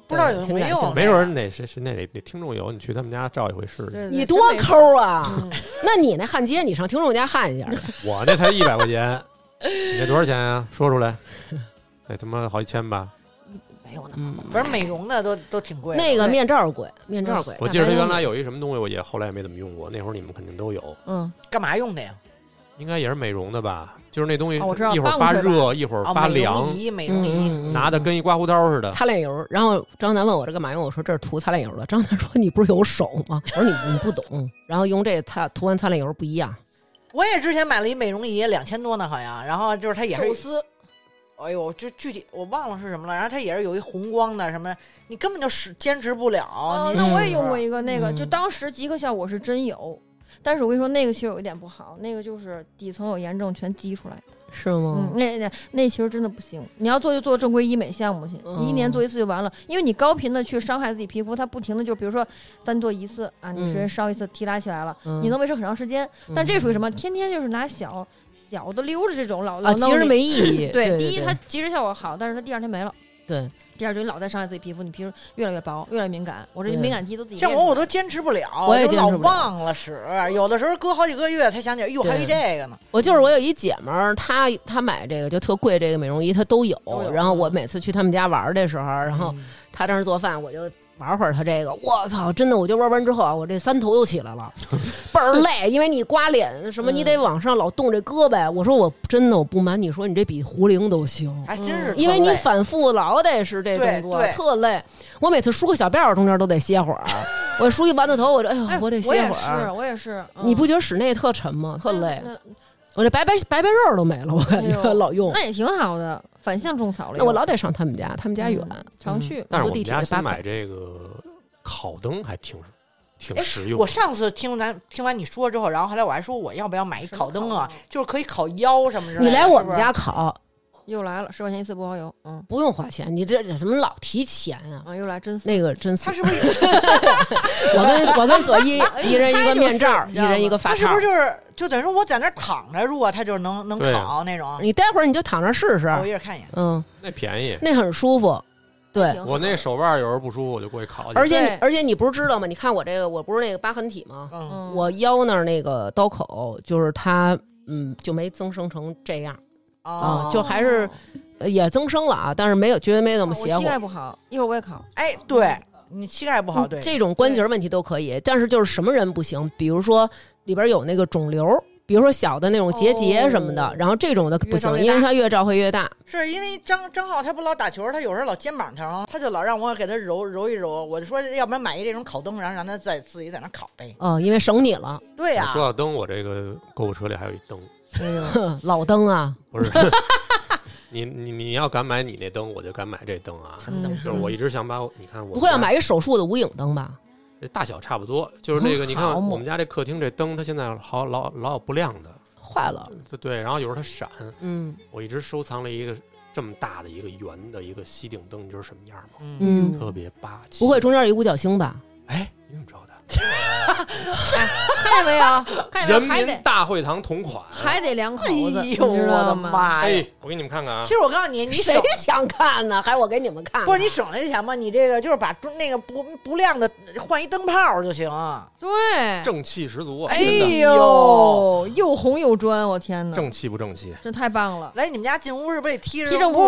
不知道有没有用， 没准哪听众有，你去他们家照一回试试。 你多抠啊！那你那焊接，你上听众家焊一下。 我那才100块钱，你那多少钱啊？说出来，那他妈好几千吧。 没有那么贵，反正美容的都挺贵的。 那个面罩贵，面罩贵。 我记得他原来有一什么东西，我也后来也没怎么用过。那会儿你们肯定都有。 干嘛用的呀？ 应该也是美容的吧？就是那东西， 我知道一会儿发热，一会儿发凉， 美容仪， 拿的跟一刮胡刀似的。 擦脸油。然后张楠问我这干嘛用，我说这是涂擦脸油的。张楠说你不是有手吗？我说你不懂。然后用这涂完擦脸油不一样。 我也之前买了一美容仪，2000多呢好像。然后就是它也是手撕。 哎呦，就具体我忘了是什么了。然后它也是有一红光的什么，你根本就坚持不了。 那我也用过一个那个，就当时即刻效果是真有，但是我跟你说那个其实有一点不好，那个就是底层有炎症全激出来。 是吗？ 那其实真的不行。你要做就做正规医美项目去，你1年做一次就完了。因为你高频的去伤害自己皮肤，它不停的就比如说咱做一次啊，你直接烧一次提拉起来了，你能维持很长时间。但这属于什么？天天就是拿小的溜着这种老其实没意义。 对，第一它即时效果好，但是它第二天没了。 对。 第二就你老在伤害自己皮肤，你皮肤越来越薄，越来越敏感。我这敏感肌都自己像我都坚持不了， 我也老忘了使，有的时候隔好几个月才想起来，哟，还有这个呢。 我有一姐们儿，她买这个就特贵，这个美容仪她都有。然后我每次去他们家玩的时候，然后她在那做饭，我就玩会儿她这个。我操，真的，我就玩完之后啊，我这3头都起来了，倍儿累，因为你刮脸什么，你得往上老动这胳膊。我说我真的我不瞒你说，你这比壶铃都行， 还真是， 因为你反复老得是这动作，特累。我每次梳个小辫儿中间都得歇会儿，我梳一丸子头，我我得歇会儿。 我也是， 你不觉得室内特沉吗？特累。我这白肉都没了，我感觉老用。 那也挺好的，反向种草了。 那我老得上他们家，他们家远， 常去。 但是我们家新买这个烤灯还挺实用。 我上次听完你说之后，然后后来我还说我要不要买一烤灯啊，就是可以烤腰什么之类的。 你来我们家烤。 又来了，10块钱一次不耗油， 不用花钱，你这怎么老提钱啊？ 又来真那个真他是不是？ 我跟左一人一个面罩，一人一个发套。 他是不是就等于说我在那躺着，如果他就能烤那种？ 你待会儿你就躺着试试。 我一会儿看一眼。 那便宜， 那很舒服。对， 我那手腕有时候不舒服，我就过去烤去。 而且你不是知道吗？你看我这个，我不是那个疤痕体吗？我腰那儿那个刀口，就是它，就没增生成这样。就还是也增生了啊，但是绝对没那么邪乎。 我膝盖不好，一会儿我也烤。 哎，对你膝盖不好，对这种关节问题都可以，但是就是什么人不行？比如说里边有那个肿瘤，比如说小的那种结节什么的，然后这种的不行，因为它越照会越大。 是因为张浩他不老打球，他有时候老肩膀疼，他就老让我给他揉一揉，我就说要不然买一这种烤灯，然后让他自己在那烤呗。 因为省你了。 对呀。 说到灯，我这个购物车里还有一灯。 老灯啊， 不是你要敢买你那灯，我就敢买这灯啊。就是我一直想把你看我不会要买一手术的无影灯吧？ 这大小差不多，就是那个你看我们家这客厅这灯，它现在老有不亮的， 坏了。 对，然后有时候它闪。我一直收藏了一个这么大的一个圆的一个吸顶灯，你知道什么样吗？特别霸气。 不会中间有一五角星吧？ 哎，你怎么知道的？ 看见没有？ 人民大会堂同款， 还得2口子。 哎呦，我的妈呀！ 我给你们看看啊。 其实我告诉你， 谁想看呢？还我给你们看？ 不是你省了这钱吗？你这个就是把那个不亮的换一灯泡就行。 对， 正气十足啊！ 哎呦，又红又专，我天哪！ 正气不正气？ 真太棒了！ 来你们家进屋是不是得踢正步？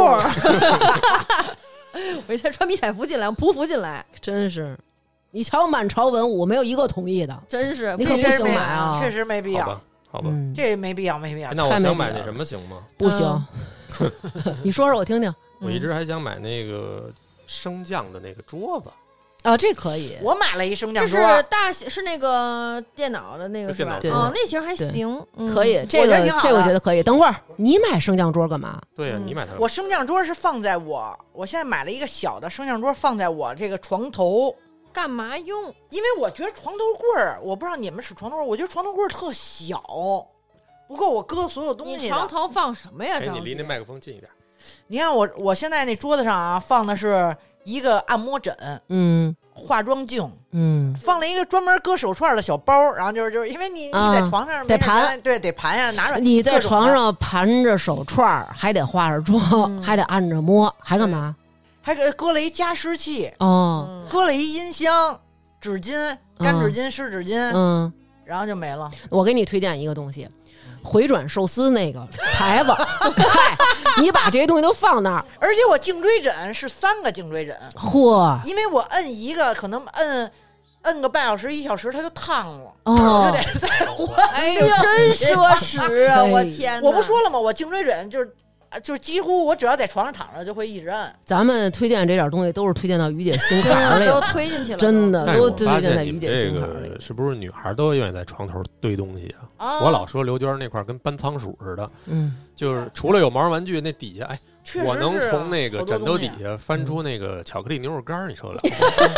我一天穿迷彩服进来，匍匐进来， 真是。你瞧满朝文武，没有一个同意的， 真是你可不行买啊！ 确实没必要， 好吧， 这没必要。 那我想买那什么行吗？ 不行，你说说我听听。 我一直还想买那个升降的那个桌子。 这可以。 我买了一升降桌， 是那个电脑的那个是吧？那其实还行， 可以。这个我觉得可以。等会儿你买升降桌干嘛？ 对呀，你买它。 我升降桌是放在我现在买了一个小的升降桌，放在我这个床头。 干嘛用？ 因为我觉得床头柜儿，我不知道你们使床头柜，我觉得床头柜儿特小，不够我搁所有东西的。 你床头放什么呀？ 你离那麦克风近一点。 你看我现在那桌子上啊，放的是一个按摩枕，化妆镜，放了一个专门搁手串的小包，然后就是因为你在床上得盘， 对，得盘上拿出来。 你在床上盘着手串，还得化着妆，还得按着摸，还干嘛？ 还搁了一加湿器哦， 搁了一音箱、纸巾、干纸巾、湿纸巾，然后就没了。 我给你推荐一个东西。回转寿司那个牌子，嗨，你把这些东西都放那儿， 而且我颈椎枕是3个颈椎枕， 嚯！ 因为我摁一个，可能摁个半小时1小时，它就烫了， 哦， 就得再换。 哎呦，真奢侈啊！我天哪， 我不说了吗？我颈椎枕就是几乎我只要在床上躺着就会一直按。 咱们推荐这点东西都是推荐到于姐心坎儿里， 都推进去了， 真的都推荐在于姐心坎儿里。 是不是女孩都愿意在床头堆东西啊？我老说刘娟那块跟搬仓鼠似的，就是除了有毛绒玩具，那底下哎，我能从那个枕头底下翻出那个巧克力牛肉干，你受得了？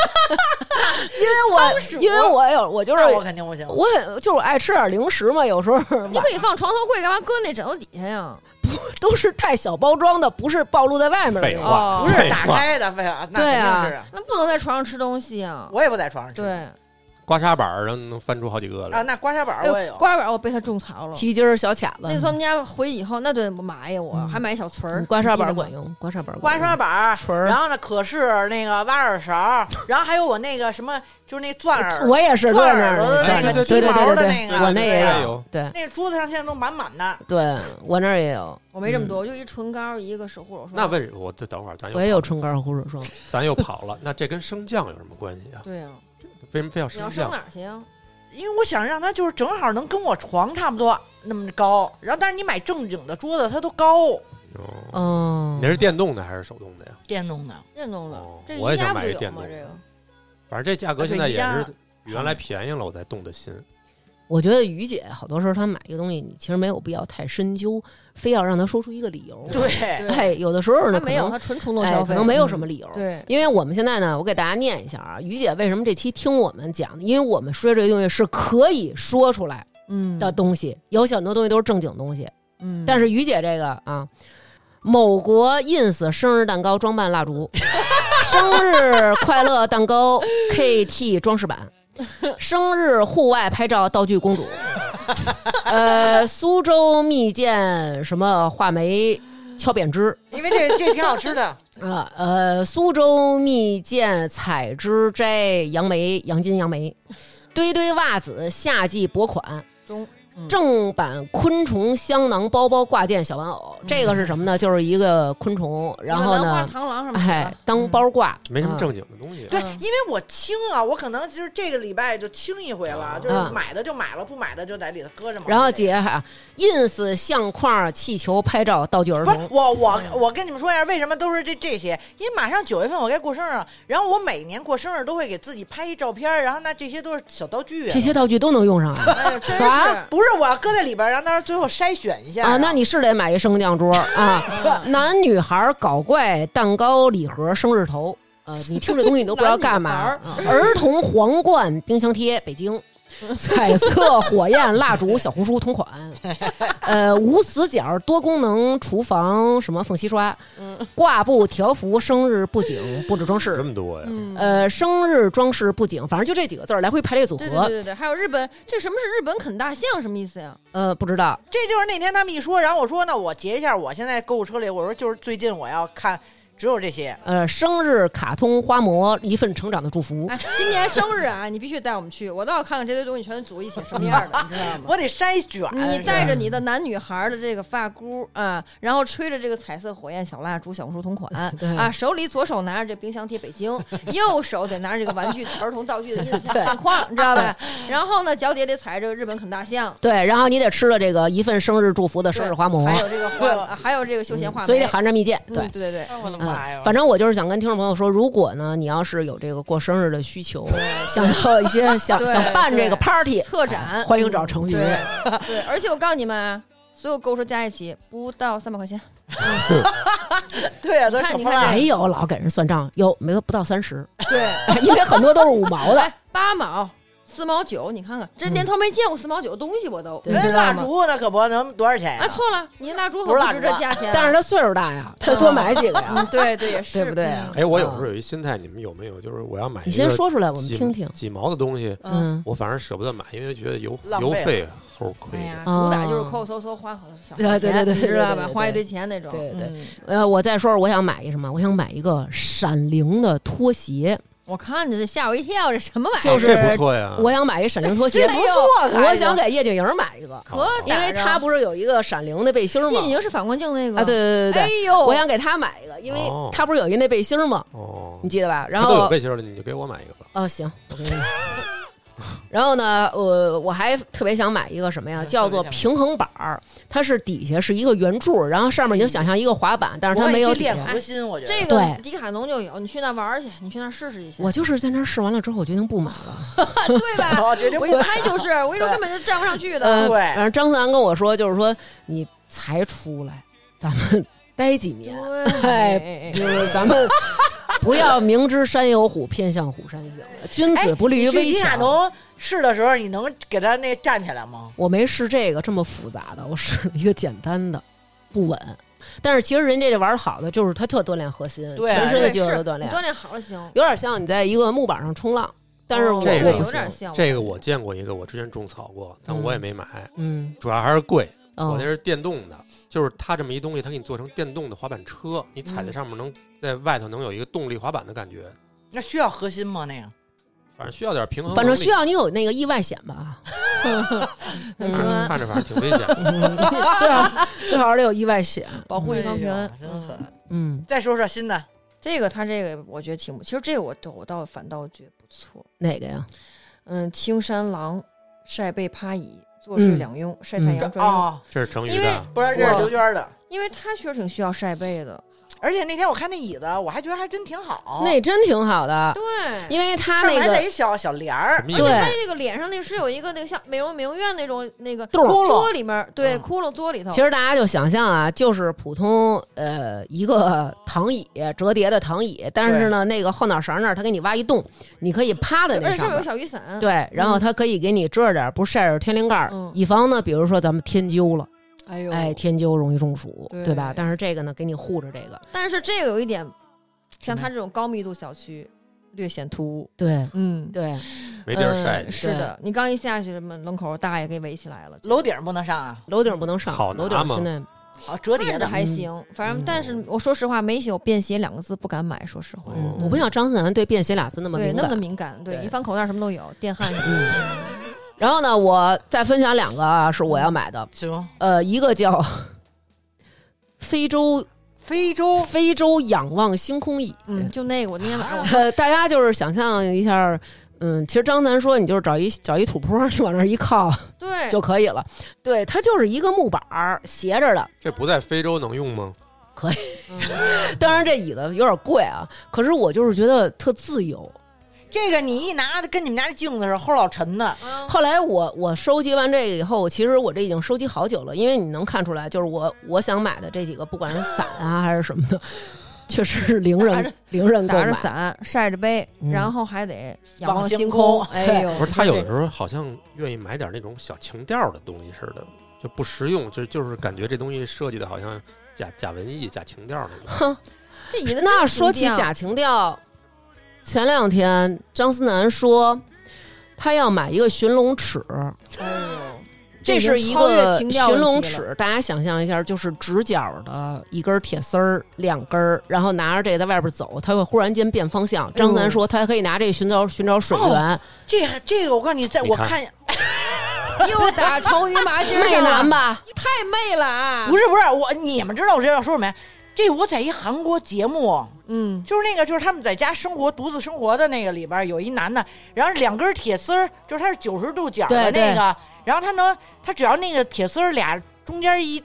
因为我就是我肯定不行， 我就是爱吃点零食嘛，有时候你可以放床头柜，干嘛搁那枕头底下呀？ 都是太小包装的，不是暴露在外面的。 废话， 不是打开的，废话，那肯定是。 那不能在床上吃东西啊！ 我也不在床上吃。 对， 刮痧板能翻出好几个来啊！那刮痧板我也有， 刮痧板我被他种草了。 皮筋小卡子， 那次我们家回以后，那对我妈呀，我还买小锤儿。 刮痧板管用，刮痧板锤儿，然后呢，可是那个挖耳勺，然后还有我那个什么，就是那钻耳， 我也是钻耳朵的那个鸡毛的那个， 我那也有。对， 那个桌子上现在都满满的。 对我那儿也有， 我没这么多，我就一唇膏，一个手护手霜。 那为什么我等会儿咱我也有唇膏和护手霜， 咱又跑了。那这跟升降有什么关系啊？ 对啊， 为什么非要升降？ 你要升哪儿去啊？ 因为我想让它就是正好能跟我床差不多那么高，然后但是你买正经的桌子它都高。 哦， 你是电动的还是手动的呀？ 电动的， 电动的。这我也想买一电动的。这个， 反正这价格现在也是比原来便宜了，我才动的心。 我觉得于姐好多时候她买一个东西，你其实没有必要太深究，非要让她说出一个理由。 对， 哎，有的时候呢， 她没有，她纯冲动消费， 可能没有什么理由。 对， 因为我们现在呢，我给大家念一下啊，于姐为什么这期听我们讲，因为我们说这些东西是可以说出来的东西，有很多东西都是正经东西。但是于姐这个啊，某国 ins 生日蛋糕装扮蜡烛，生日快乐蛋糕 KT 装饰板。生日户外拍照道具公主，苏州蜜饯什么话梅敲扁枝， 因为这挺好吃的。 苏州蜜饯采枝摘杨金杨梅，堆堆袜子夏季薄款正版昆虫香囊包包挂件小玩偶，这个是什么呢？就是一个昆虫，然后呢， 螳螂什么的， 当包挂， 没什么正经的东西。 对，因为我清啊，我可能就是这个礼拜就清一回了，就是买的就买了，不买的就在里头搁着嘛。 然后姐哈 ，ins 相框气球拍照道具儿童。 不是我跟你们说一下，为什么都是这些？因为马上9月份我该过生日，然后我每年过生日都会给自己拍一照片，然后那这些都是小道具， 这些道具都能用上啊？ 真是不是？我要搁在里边，然后到时候最后筛选一下啊。那你是得买一升降桌啊。男女孩搞怪蛋糕礼盒生日头，你听这东西你都不知道干嘛。儿童皇冠冰箱贴，北京。彩色火焰蜡烛小红书同款，无死角多功能厨房什么缝隙刷，挂布条幅生日布景布置装饰， 这么多呀？ 生日装饰布景，反正就这几个字来回排列组合。 对，还有日本，这什么是日本啃大象？什么意思呀？ 不知道。 这就是那天他们一说，然后我说那我截一下，我现在购物车里，我说就是最近我要看。只有这些， 生日卡通花模一份成长的祝福。 今年生日啊，你必须带我们去，我倒要看看这堆东西全组一起什么样的，你知道吗？ 我得筛选。 你带着你的男女孩的这个发箍啊，然后吹着这个彩色火焰小蜡烛小红书同款啊，手里左手拿着这冰箱贴北京，右手得拿着这个玩具儿童道具的相框，你知道吧？然后呢，脚底得踩这个日本啃大象。 对，然后你得吃了这个一份生日祝福的生日花模， 还有这个还有这个休闲画， 所以得含着蜜饯。 对。 反正我就是想跟听众朋友说，如果呢你要是有这个过生日的需求，想要一些想办这个 party 策展， 欢迎找程宇。 对，而且我告诉你们，所有购物车加一起不到300块钱。 对啊，都你看没有老给人算账，有没有不到30？ 对， 因为很多都是5毛的 8毛。 4毛9，你看看这年头没见过4毛9的东西，我都。 人蜡烛那可不能多少钱呀？ 哎，错了，你蜡烛可不值这价钱。 但是他岁数大呀，他多买几个呀。 对对也是， 对不对啊？ 哎，我有时候有一心态，你们有没有？就是我要买一个， 你先说出来，我们听听。 几毛的东西，我反正舍不得买，因为觉得邮费齁亏。 哎呀，主打就是抠搜花好小钱， 对， 你知道吧？花一堆钱那种。 对对。我再说说，我想买一什么？我想买一个闪灵的拖鞋。 我看着这吓我一跳，这什么玩意儿？就是这不错呀！ 我想买一闪灵拖鞋， 不错。 我想给叶景莹买一个，因为她不是有一个闪灵的背心吗？ 叶景莹是反光镜那个啊，对。 哎呦， 我想给她买一个，因为她不是有一那背心吗？你记得吧？然后都有背心了，你就给我买一个吧。 哦，行，我给你买。然后呢，我还特别想买一个什么呀？叫做平衡板儿，它是底下是一个圆柱，然后上面你就想象一个滑板，但是它没有底下。 练核心，我觉得这个迪卡侬就有，你去那玩去，你去那试试一下。 我就是在那试完了之后，我决定不买了， 对吧？ 我决定我一猜就是，我一说根本就站不上去的。 对。 然后张思楠跟我说，就是说你才出来，咱们待几年，哎，就是咱们。不要明知山有虎，偏向虎山行。君子不立于危墙。 迪卡侬试的时候，你能给他那站起来吗？ 我没试这个这么复杂的，我试了一个简单的，不稳。但是其实人家这玩好的，就是他特锻炼核心，全身的肌肉都锻炼。 锻炼好了行。 有点像你在一个木板上冲浪，但是我这个有点像。 这个我见过一个，我之前种草过，但我也没买。主要还是贵。我那是电动的，就是它这么一东西，它给你做成电动的滑板车，你踩在上面能在外头能有一个动力滑板的感觉。 那需要核心吗？那个反正需要点平衡， 反正需要你有那个意外险吧。 看着反正挺危险， 最好得有意外险， 保护一方平安。 真狠。再说说新的， 这个它这个我觉得挺，其实这个我倒反倒觉得不错。 哪个呀？ 青山狼晒背趴椅。做事两用，晒太阳专用。 这是成语的， 不是，这是刘娟的。 因为他确实挺需要晒背的， 而且那天我看那椅子，我还觉得还真挺好。 那真挺好的， 对， 因为他那个还得一小帘儿， 对，他那个脸上那是有一个那个像美容院那种那个窟窿里面，对，窟窿嘬里头。 其实大家就想象啊，就是普通一个躺椅，折叠的躺椅，但是呢，那个后脑勺那儿他给你挖一洞，你可以趴在那上面， 而且上面有小雨伞， 对，然后他可以给你遮着点，不晒着天灵盖，以防呢，比如说咱们天灸了。哎，天灸容易中暑，对吧？但是这个呢，给你护着这个。 但是这个有一点，像它这种高密度小区，略显突兀。 对， 对， 没地儿晒。 是的，你刚一下去，门口大爷给围起来了。 楼顶不能上啊， 楼顶不能上。 好， 楼顶现在折叠的还行，反正但是我说实话，没有便携2个字不敢买。说实话， 我不像张思楠对便携俩字那么敏感， 那么敏感。对，一翻口袋什么都有，电焊什么的。 然后呢，我再分享2个啊，是我要买的。 行， 一个叫非洲仰望星空椅， 就那个我那天晚上， 大家就是想象一下，其实张楠说你就是找一土坡，你往那一靠， 对就可以了。对，它就是一个木板斜着的。 这不在非洲能用吗？ 可以，当然这椅子有点贵啊，可是我就是觉得特自由。 这个你一拿跟你们家的镜子似的，齁老沉的。 后来我收集完这个以后，其实我这已经收集好久了，因为你能看出来，就是我想买的这几个，不管是伞啊还是什么的，确实是零人打着伞晒着背，然后还得仰望星空。哎呦， 不是他有的时候好像愿意买点那种小情调的东西似的，就不实用，就是感觉这东西设计的好像假文艺、假情调那种。 这椅子那说起假情调。前2天张思楠说他要买一个寻龙尺，这是一个寻龙尺，大家想象一下，就是直角的一根铁丝儿2根，然后拿着这个在外边走，他会忽然间变方向。张思楠说他可以拿这个寻找水源。 这个我告诉你，在我看又打成语马筋媚男吧？ 你太媚了啊！ 不是你们知道我这要说什么呀？这我在一韩国节目，就是那个就是他们在家独自生活的那个里边有一男的，然后2根铁丝儿，就是他是90度角的那个，然后他只要那个铁丝儿俩中间一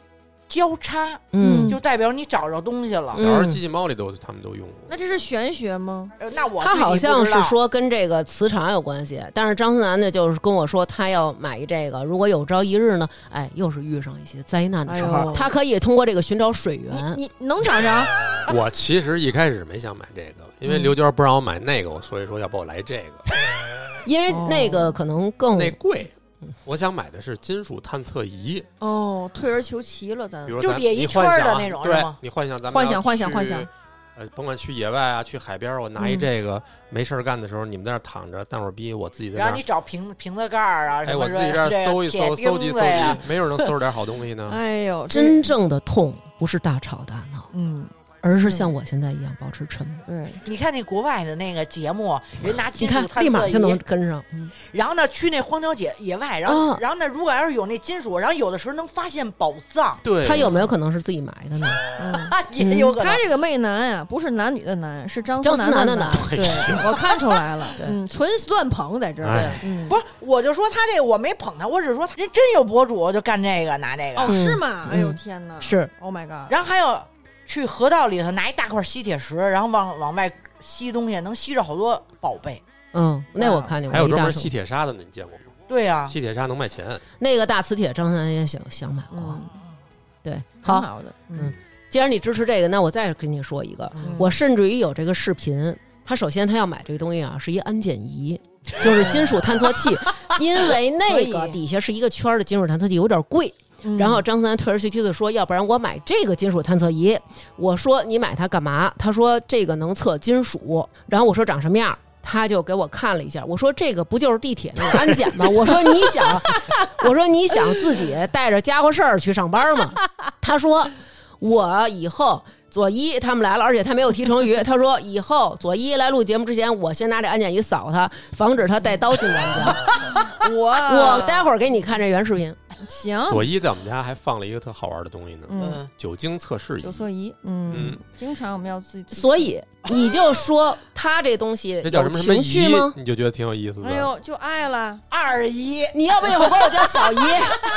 交叉，就代表你找着东西了。 小孩机器猫里他们都用过。 那这是玄学吗？ 那我他好像是说跟这个磁场有关系，但是张思楠呢就是跟我说他要买一这个，如果有朝一日呢，又是遇上一些灾难的时候，他可以通过这个寻找水源。 你能找着？ 我其实一开始没想买这个，因为刘娟不让我买那个，所以说要不我来这个， 因为那个可能更那贵。我想买的是金属探测仪。 退而求其了，咱就叠一圈的那种， 对，你幻想咱们幻想。 甭管去野外啊，去海边，我拿一这个，没事干的时候，你们在那躺着，蛋会儿逼，我自己在那。 然后你找瓶子盖啊， 我自己这搜一搜，搜集，没准能搜着点好东西呢。 哎呦， 真正的痛不是大吵大闹，而是像我现在一样保持沉默。 对， 你看那国外的那个节目，人拿金属探测仪， 立马就能跟上。 然后呢，去那荒郊野外，然后呢，如果要是有那金属，然后有的时候能发现宝藏。 对， 他有没有可能是自己埋的呢？ 也有可能。 他这个媚男呀，不是男女的男，是张思楠的男。对，我看出来了。纯乱捧在这儿。 不是，我就说他这个我没捧他，我只是说人真有博主就干这个，拿这个。 是吗？哎呦天哪！ 是 ，Oh my god！ 然后还有。去河道里头拿一大块吸铁石，然后往外吸东西，能吸着好多宝贝。 那我看见过。 还有专门吸铁砂的，你见过吗？ 对呀， 吸铁砂能卖钱。 那个大磁铁，张三也想买过。对， 好的。 既然你支持这个，那我再跟你说一个，我甚至于有这个视频。他首先他要买这个东西啊，是一安检仪，就是金属探测器，因为那个底下是一个圈的金属探测器，有点贵。然后张思楠退而求其次说，要不然我买这个金属探测仪。我说你买它干嘛？他说这个能测金属。然后我说长什么样？他就给我看了一下。我说这个不就是地铁那个安检吗？我说你想自己带着家伙事儿去上班吗？他说我以后左一他们来了，而且他没有提成语。他说以后左一来录节目之前，我先拿这安检仪扫他，防止他带刀进咱家。我待会儿给你看这原视频。 行， 左一在我们家还放了一个特好玩的东西呢，酒精测试仪。 酒测仪，经常我们要自己。 所以你就说他这东西这叫什么情绪吗？ 你就觉得挺有意思的。 哎呦，就爱了二姨， 你要不要管我叫小姨？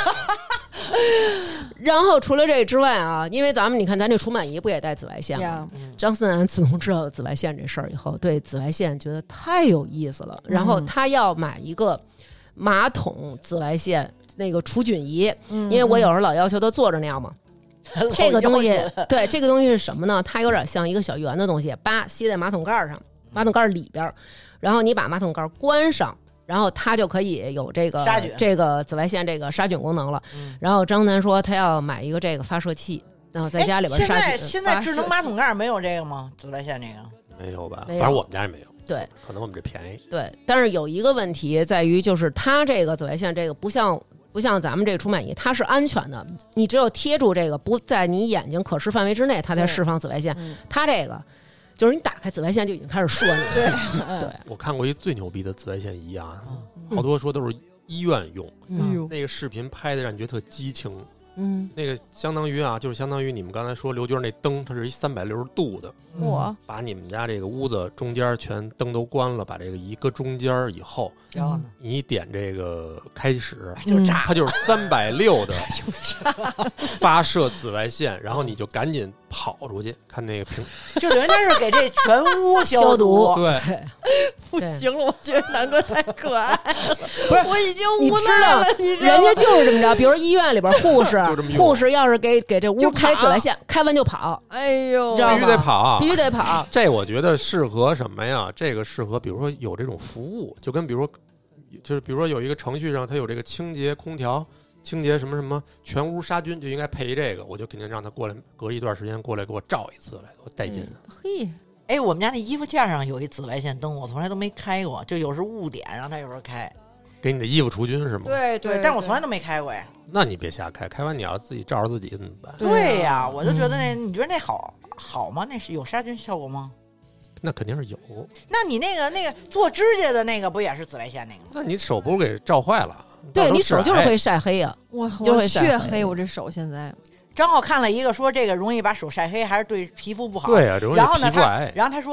然后除了这之外啊，因为咱这除螨仪不也带紫外线吗？张思楠自从知道紫外线这事儿以后，对紫外线觉得太有意思了。然后他要买一个马桶紫外线那个除菌仪，因为我有时候老要求他坐着那样嘛。这个东西，对，这个东西是什么呢？它有点像一个小圆的东西，吸在马桶盖上，马桶盖里边，然后你把马桶盖关上。然后它就可以有这个紫外线这个杀菌功能了。然后张楠说他要买一个这个发射器，然后在家里边杀菌。 现在智能马桶盖没有这个吗？紫外线这个没有吧？反正我们家也没有。 对， 可能我们这便宜。 对，但是有一个问题在于，就是它这个紫外线这个不像咱们这个除螨仪，它是安全的，你只有贴住这个不在你眼睛可视范围之内，它才释放紫外线。它这个。就是你打开紫外线就已经开始射你。 对， 我看过一最牛逼的紫外线仪啊，好多说都是医院用。那个视频拍的让你觉得特激情。那个相当于啊，就是相当于你们刚才说刘娟那灯，它是一360度的。把你们家这个屋子中间全灯都关了，把这个仪搁中间以后，你一点这个开始就炸， 它就是360的发射紫外线，然后你就赶紧跑出去看那个屏， 就等于他是给这全屋消毒。 对， 不行了，我觉得南哥太可爱了。 不是， 我已经无奈了，你知道人家就是这么着。比如医院里边护士要是给这屋开紫外线，开完就跑。 哎呦， 必须得跑， 必须得跑。 这我觉得适合什么呀？这个适合比如说有这种服务，就跟比如说有一个程序上它有这个清洁空调。清洁什么什么全屋杀菌就应该配这个，我就肯定让他过来，隔一段时间过来给我照一次来，我带劲。 嘿， 哎，我们家那衣服架上有一紫外线灯，我从来都没开过，就有时误点，然后他有时候开， 给你的衣服除菌是吗？ 对， 但我从来都没开过呀。 那你别瞎开，开完你要自己照着自己怎么办？ 对呀，我就觉得你觉得那好吗？那是有杀菌效果吗？ 那肯定是有。 那你那个做指甲的那个不也是紫外线那个吗？ 那你手不是给照坏了？ 对，你手就是会晒黑呀， 我就会血黑。我这手现在正好看了一个说这个容易把手晒黑，还是对皮肤不好。 对呀，容易皮肤癌。 然后他说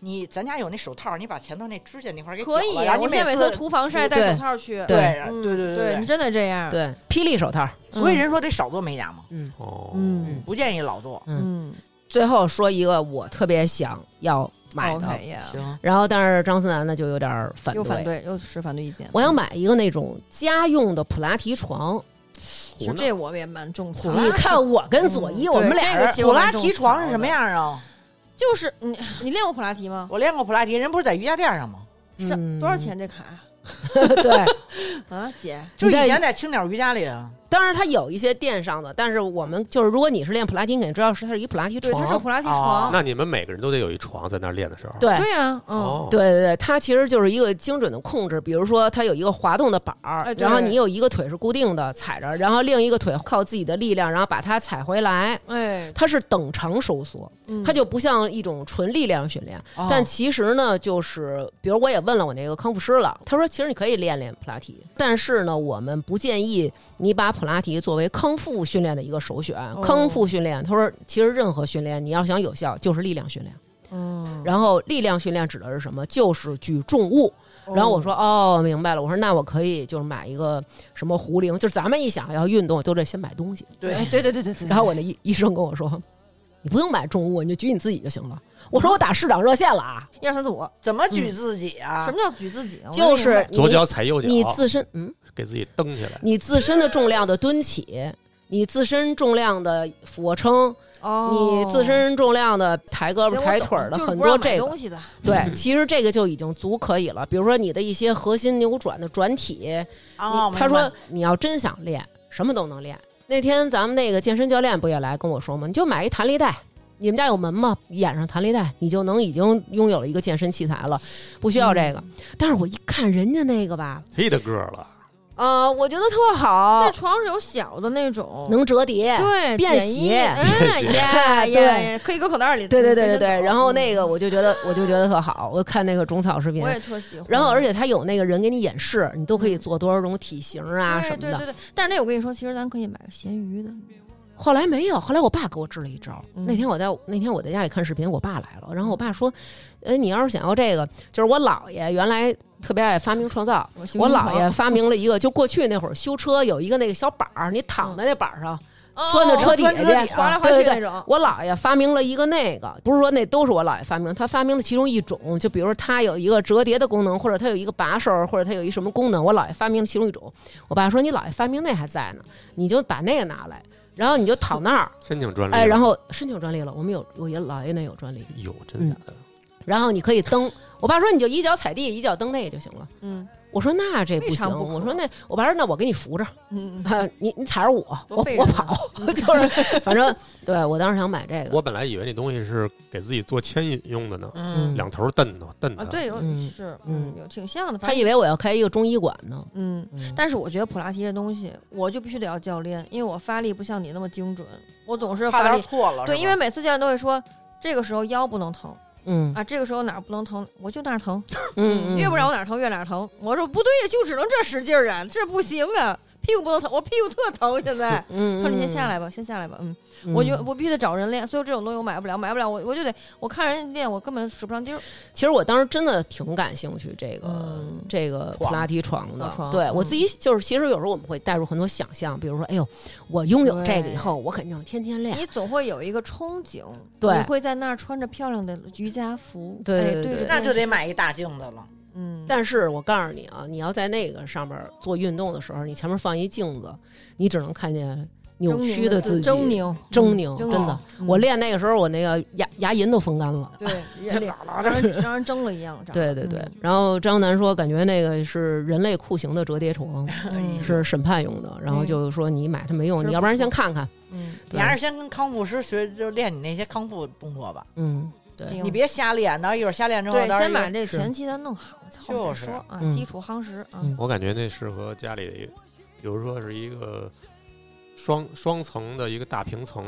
咱家有那手套，你把前头那指甲那块给可以啊， 我每次涂防晒戴手套去。 对， 你真的这样。 对，霹雳手套。 所以人说得少做美甲嘛。不建议老做。 最后说一个我特别想要买的， 行。 然后但是张思楠呢就有点反对，又持反对意见。 我想买一个那种家用的普拉提床。 其实这我也蛮种草。 你看我跟左一，我们俩人普拉提床是什么样啊？ 就是你练过普拉提吗？ 我练过普拉提，人不是在瑜伽垫上吗？ 多少钱这卡？ 对啊，姐， 就以前在青鸟瑜伽里啊。 当然，它有一些垫上的，但是我们就是，如果你是练普拉提，你肯定知道它是一普拉提床， 对，它是普拉提床。 那你们每个人都得有一床在那练的时候。 对啊， 对，它其实就是一个精准的控制。比如说，它有一个滑动的板儿，然后你有一个腿是固定的踩着，然后另一个腿靠自己的力量，然后把它踩回来。它是等长收缩，它就不像一种纯力量训练。但其实呢，就是比如我也问了我那个康复师了，他说其实你可以练练普拉提，但是呢，我们不建议你把普拉提作为康复训练的一个首选。康复训练，他说其实任何训练你要想有效就是力量训练。然后力量训练指的是什么？就是举重物。然后我说明白了。我说那我可以就是买一个什么壶铃，就是咱们一想要运动都得先买东西。 对。 然后我那医生跟我说，你不用买重物，你就举你自己就行了。我说我打市长热线了啊 ，12345， 怎么举自己啊？ 什么叫举自己啊？ 就是左脚踩右脚， 你自身给自己蹬起来， 你自身的重量的蹲起，你自身重量的俯卧撑，你自身重量的抬胳膊抬腿的很多这个东西的。 对，其实这个就已经足可以了。比如说你的一些核心扭转的转体，他说你要真想练，什么都能练。那天咱们那个健身教练不也来跟我说吗？你就买一弹力带。你们家有门吗？演上弹力带，你就能已经拥有了一个健身器材了，不需要这个。但是我一看人家那个吧， 忒的个了。 我觉得特好。 那床是有小的那种， 能折叠， 对， 便携， 对，可以搁口袋里。 对。然后那个我就觉得特好。我看那个种草视频， 我也特喜欢。 然后而且他有那个人给你演示，你都可以做多少种体型啊什么的。 对。但是那我跟你说，其实咱可以买个咸鱼的。 后来没有，后来我爸给我支了一招。那天我在家里看视频，我爸来了，然后我爸说：“你要是想要这个，就是我姥爷原来特别爱发明创造，我姥爷发明了一个，就过去那会儿修车有一个那个小板儿，你躺在那板上。”钻到车底下去， 滑来滑去那种。 我姥爷发明了一个那个，不是说那都是我姥爷发明，他发明了其中一种，就比如说他有一个折叠的功能，或者他有一个把手，或者他有一什么功能，我姥爷发明了其中一种。我爸说你姥爷发明那还在呢，你就把那个拿来。然后你就躺那儿申请专利， 然后申请专利了。我爷姥爷那有专利， 有真假的。 然后你可以蹬，我爸说你就一脚踩地，一脚蹬那个就行了。我说那这不行，我说那我爸说那我给你扶着，你踩着我跑，就是反正对我当时想买这个。 我本来以为那东西是给自己做牵引用的呢，两头蹬它。 对，有挺像的。 他以为我要开一个中医馆呢。 但是我觉得普拉提这东西，我就必须得要教练，因为我发力不像你那么精准，我总是发力错了。 对，因为每次教练都会说，这个时候腰不能疼。这个时候哪儿不能疼，我就哪儿疼，越不让我哪儿疼越哪儿疼。我说不对呀，就只能这使劲儿啊，这不行啊，屁股不能疼，我屁股特疼现在。他说你先下来吧，我必须得找人练，所以这种东西我买不了，我就得我看人练，我根本使不上劲儿。 其实我当时真的挺感兴趣这个普拉提床的，对我自己就是其实有时候我们会带入很多想象，比如说哎呦，我拥有这个以后，我肯定天天练。 你总会有一个憧憬， 对， 你会在那儿穿着漂亮的瑜伽服， 对， 那就得买一大镜子了。 但是我告诉你啊，你要在那个上面做运动的时候，你前面放一镜子，你只能看见扭曲的自己，狰狞，真的。我练那个时候，我那个牙龈都风干了， 对，让人蒸了一样。 对。然后张楠说，感觉那个是人类酷刑的折叠床，是审判用的。然后就说你买它没用，你要不然先看看。 你还是先跟康复师学，就练你那些康复动作吧。 对， 你别瞎练，然后一会儿瞎练之后， 对，先把这前期咱弄好，后面说啊，基础夯实啊。 我感觉那适合家里的，比如说是一个双层的一个大平层，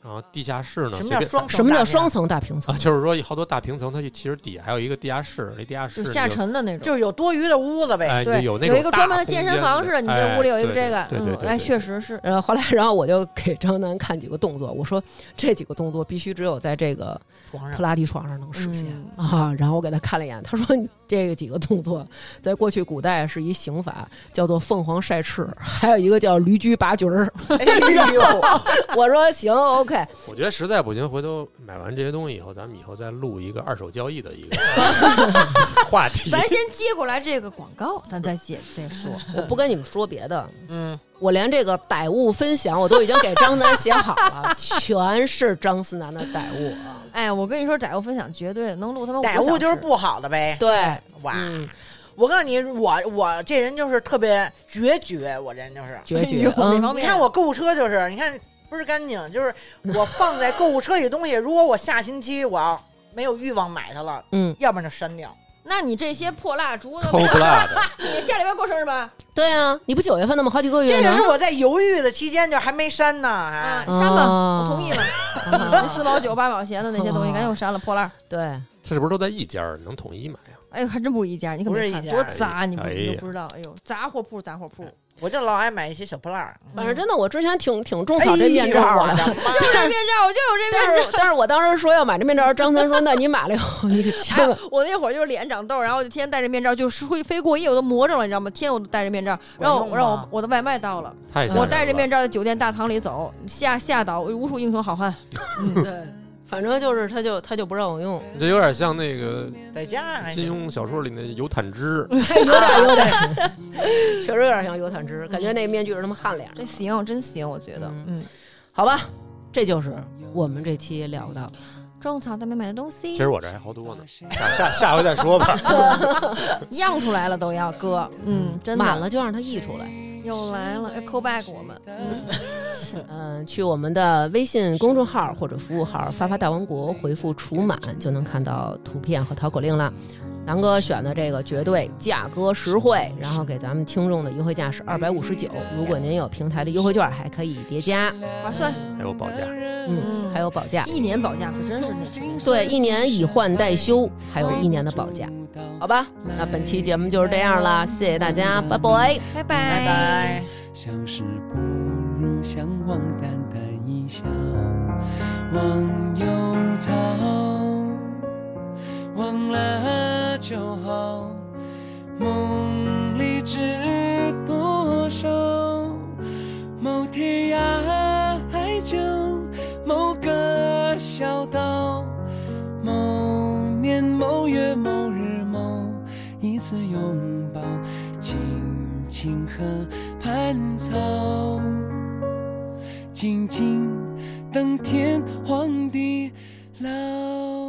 然后地下室呢？ 什么叫双层大平层？ 就是说好多大平层，它其实底下还有一个地下室，那地下室下沉的那种， 就是有多余的屋子呗。 哎， 对， 有一个专门的健身房似的，你这屋里有一个这个， 对， 哎，确实是。 后来我就给张楠看几个动作，我说这几个动作必须只有在这个普拉提床上能实现啊。然后我给他看了一眼，他说这个几个动作在过去古代是一刑法，叫做凤凰晒翅，还有一个叫驴驹拔角儿。哎呦，我说行 ，OK。 我觉得实在不行，回头买完这些东西以后，咱们以后再录一个二手交易的一个话题。 咱先接过来这个广告，咱再说。 我不跟你们说别的，我连这个歹物分享我都已经给张楠写好了，全是张思楠的歹物啊！ 哎，我跟你说，歹物分享绝对能录他们歹物就是不好的呗。 对， 哇。我告诉你，我这人就是特别决，我这人就是决。 你看我购物车就是，你看不是干净，就是我放在购物车里的东西，如果我下星期我要没有欲望买它了，要不然就删掉。 那你这些破蜡烛的， 抠不蜡的， 你下礼拜过生日吧？ 对啊，你不9月份那么好几个月呢？ 这个是我在犹豫的期间，就还没删呢。 删吧，我同意了。4毛9、8毛钱的那些东西，赶紧删了，破烂。 对， 这是不是都在一家？能统一买啊？ 哎呦，还真不是一家，你可没看多杂，你都不知道。哎呦，杂货铺， 我就老爱买一些小破烂。 反正真的，我之前挺种草这面罩的， 就这面罩，我就有这面罩。 但是我当时说要买这面罩，张三说：“那你买了以后，你可千万。” 我那会儿就是脸长痘，然后我就天天戴着面罩，就是会飞过夜，我都魔怔了，你知道吗？天，我都戴着面罩，然后我的外卖到了，我戴着面罩在酒店大堂里走，吓倒无数英雄好汉。 对。反正就是他就不让我用， 这有点像那个在家金庸小说里的油坦之， 有点，确实有点像油坦之，感觉那面具是他们汗脸。 这行，真行，我觉得， 好吧，这就是我们这期聊的种草咱们买的东西。 其实我这还好多呢，下回再说吧。 漾出来了都要哥，真的满了就让它溢出来。 又来了 ，call back 我们。 去我们的微信公众号或者服务号"发发大王国"回复"除满"就能看到图片和淘口令了。南哥选的这个绝对价格实惠，然后给咱们听众的优惠价是259，如果您有平台的优惠券还可以叠加， 划算。 还有保价， 还有保价，1 年保价可真是那对，1年以换代修，还有1年的保价。好吧，那本期节目就是这样了，谢谢大家，拜拜， 拜拜， 拜拜。 相识不如相忘，淡淡一笑，忘忧草，忘了就好，梦里知多少，某天涯海角，某个小岛，某年某月某日某一次拥抱，青青河畔草，静静等天荒地老。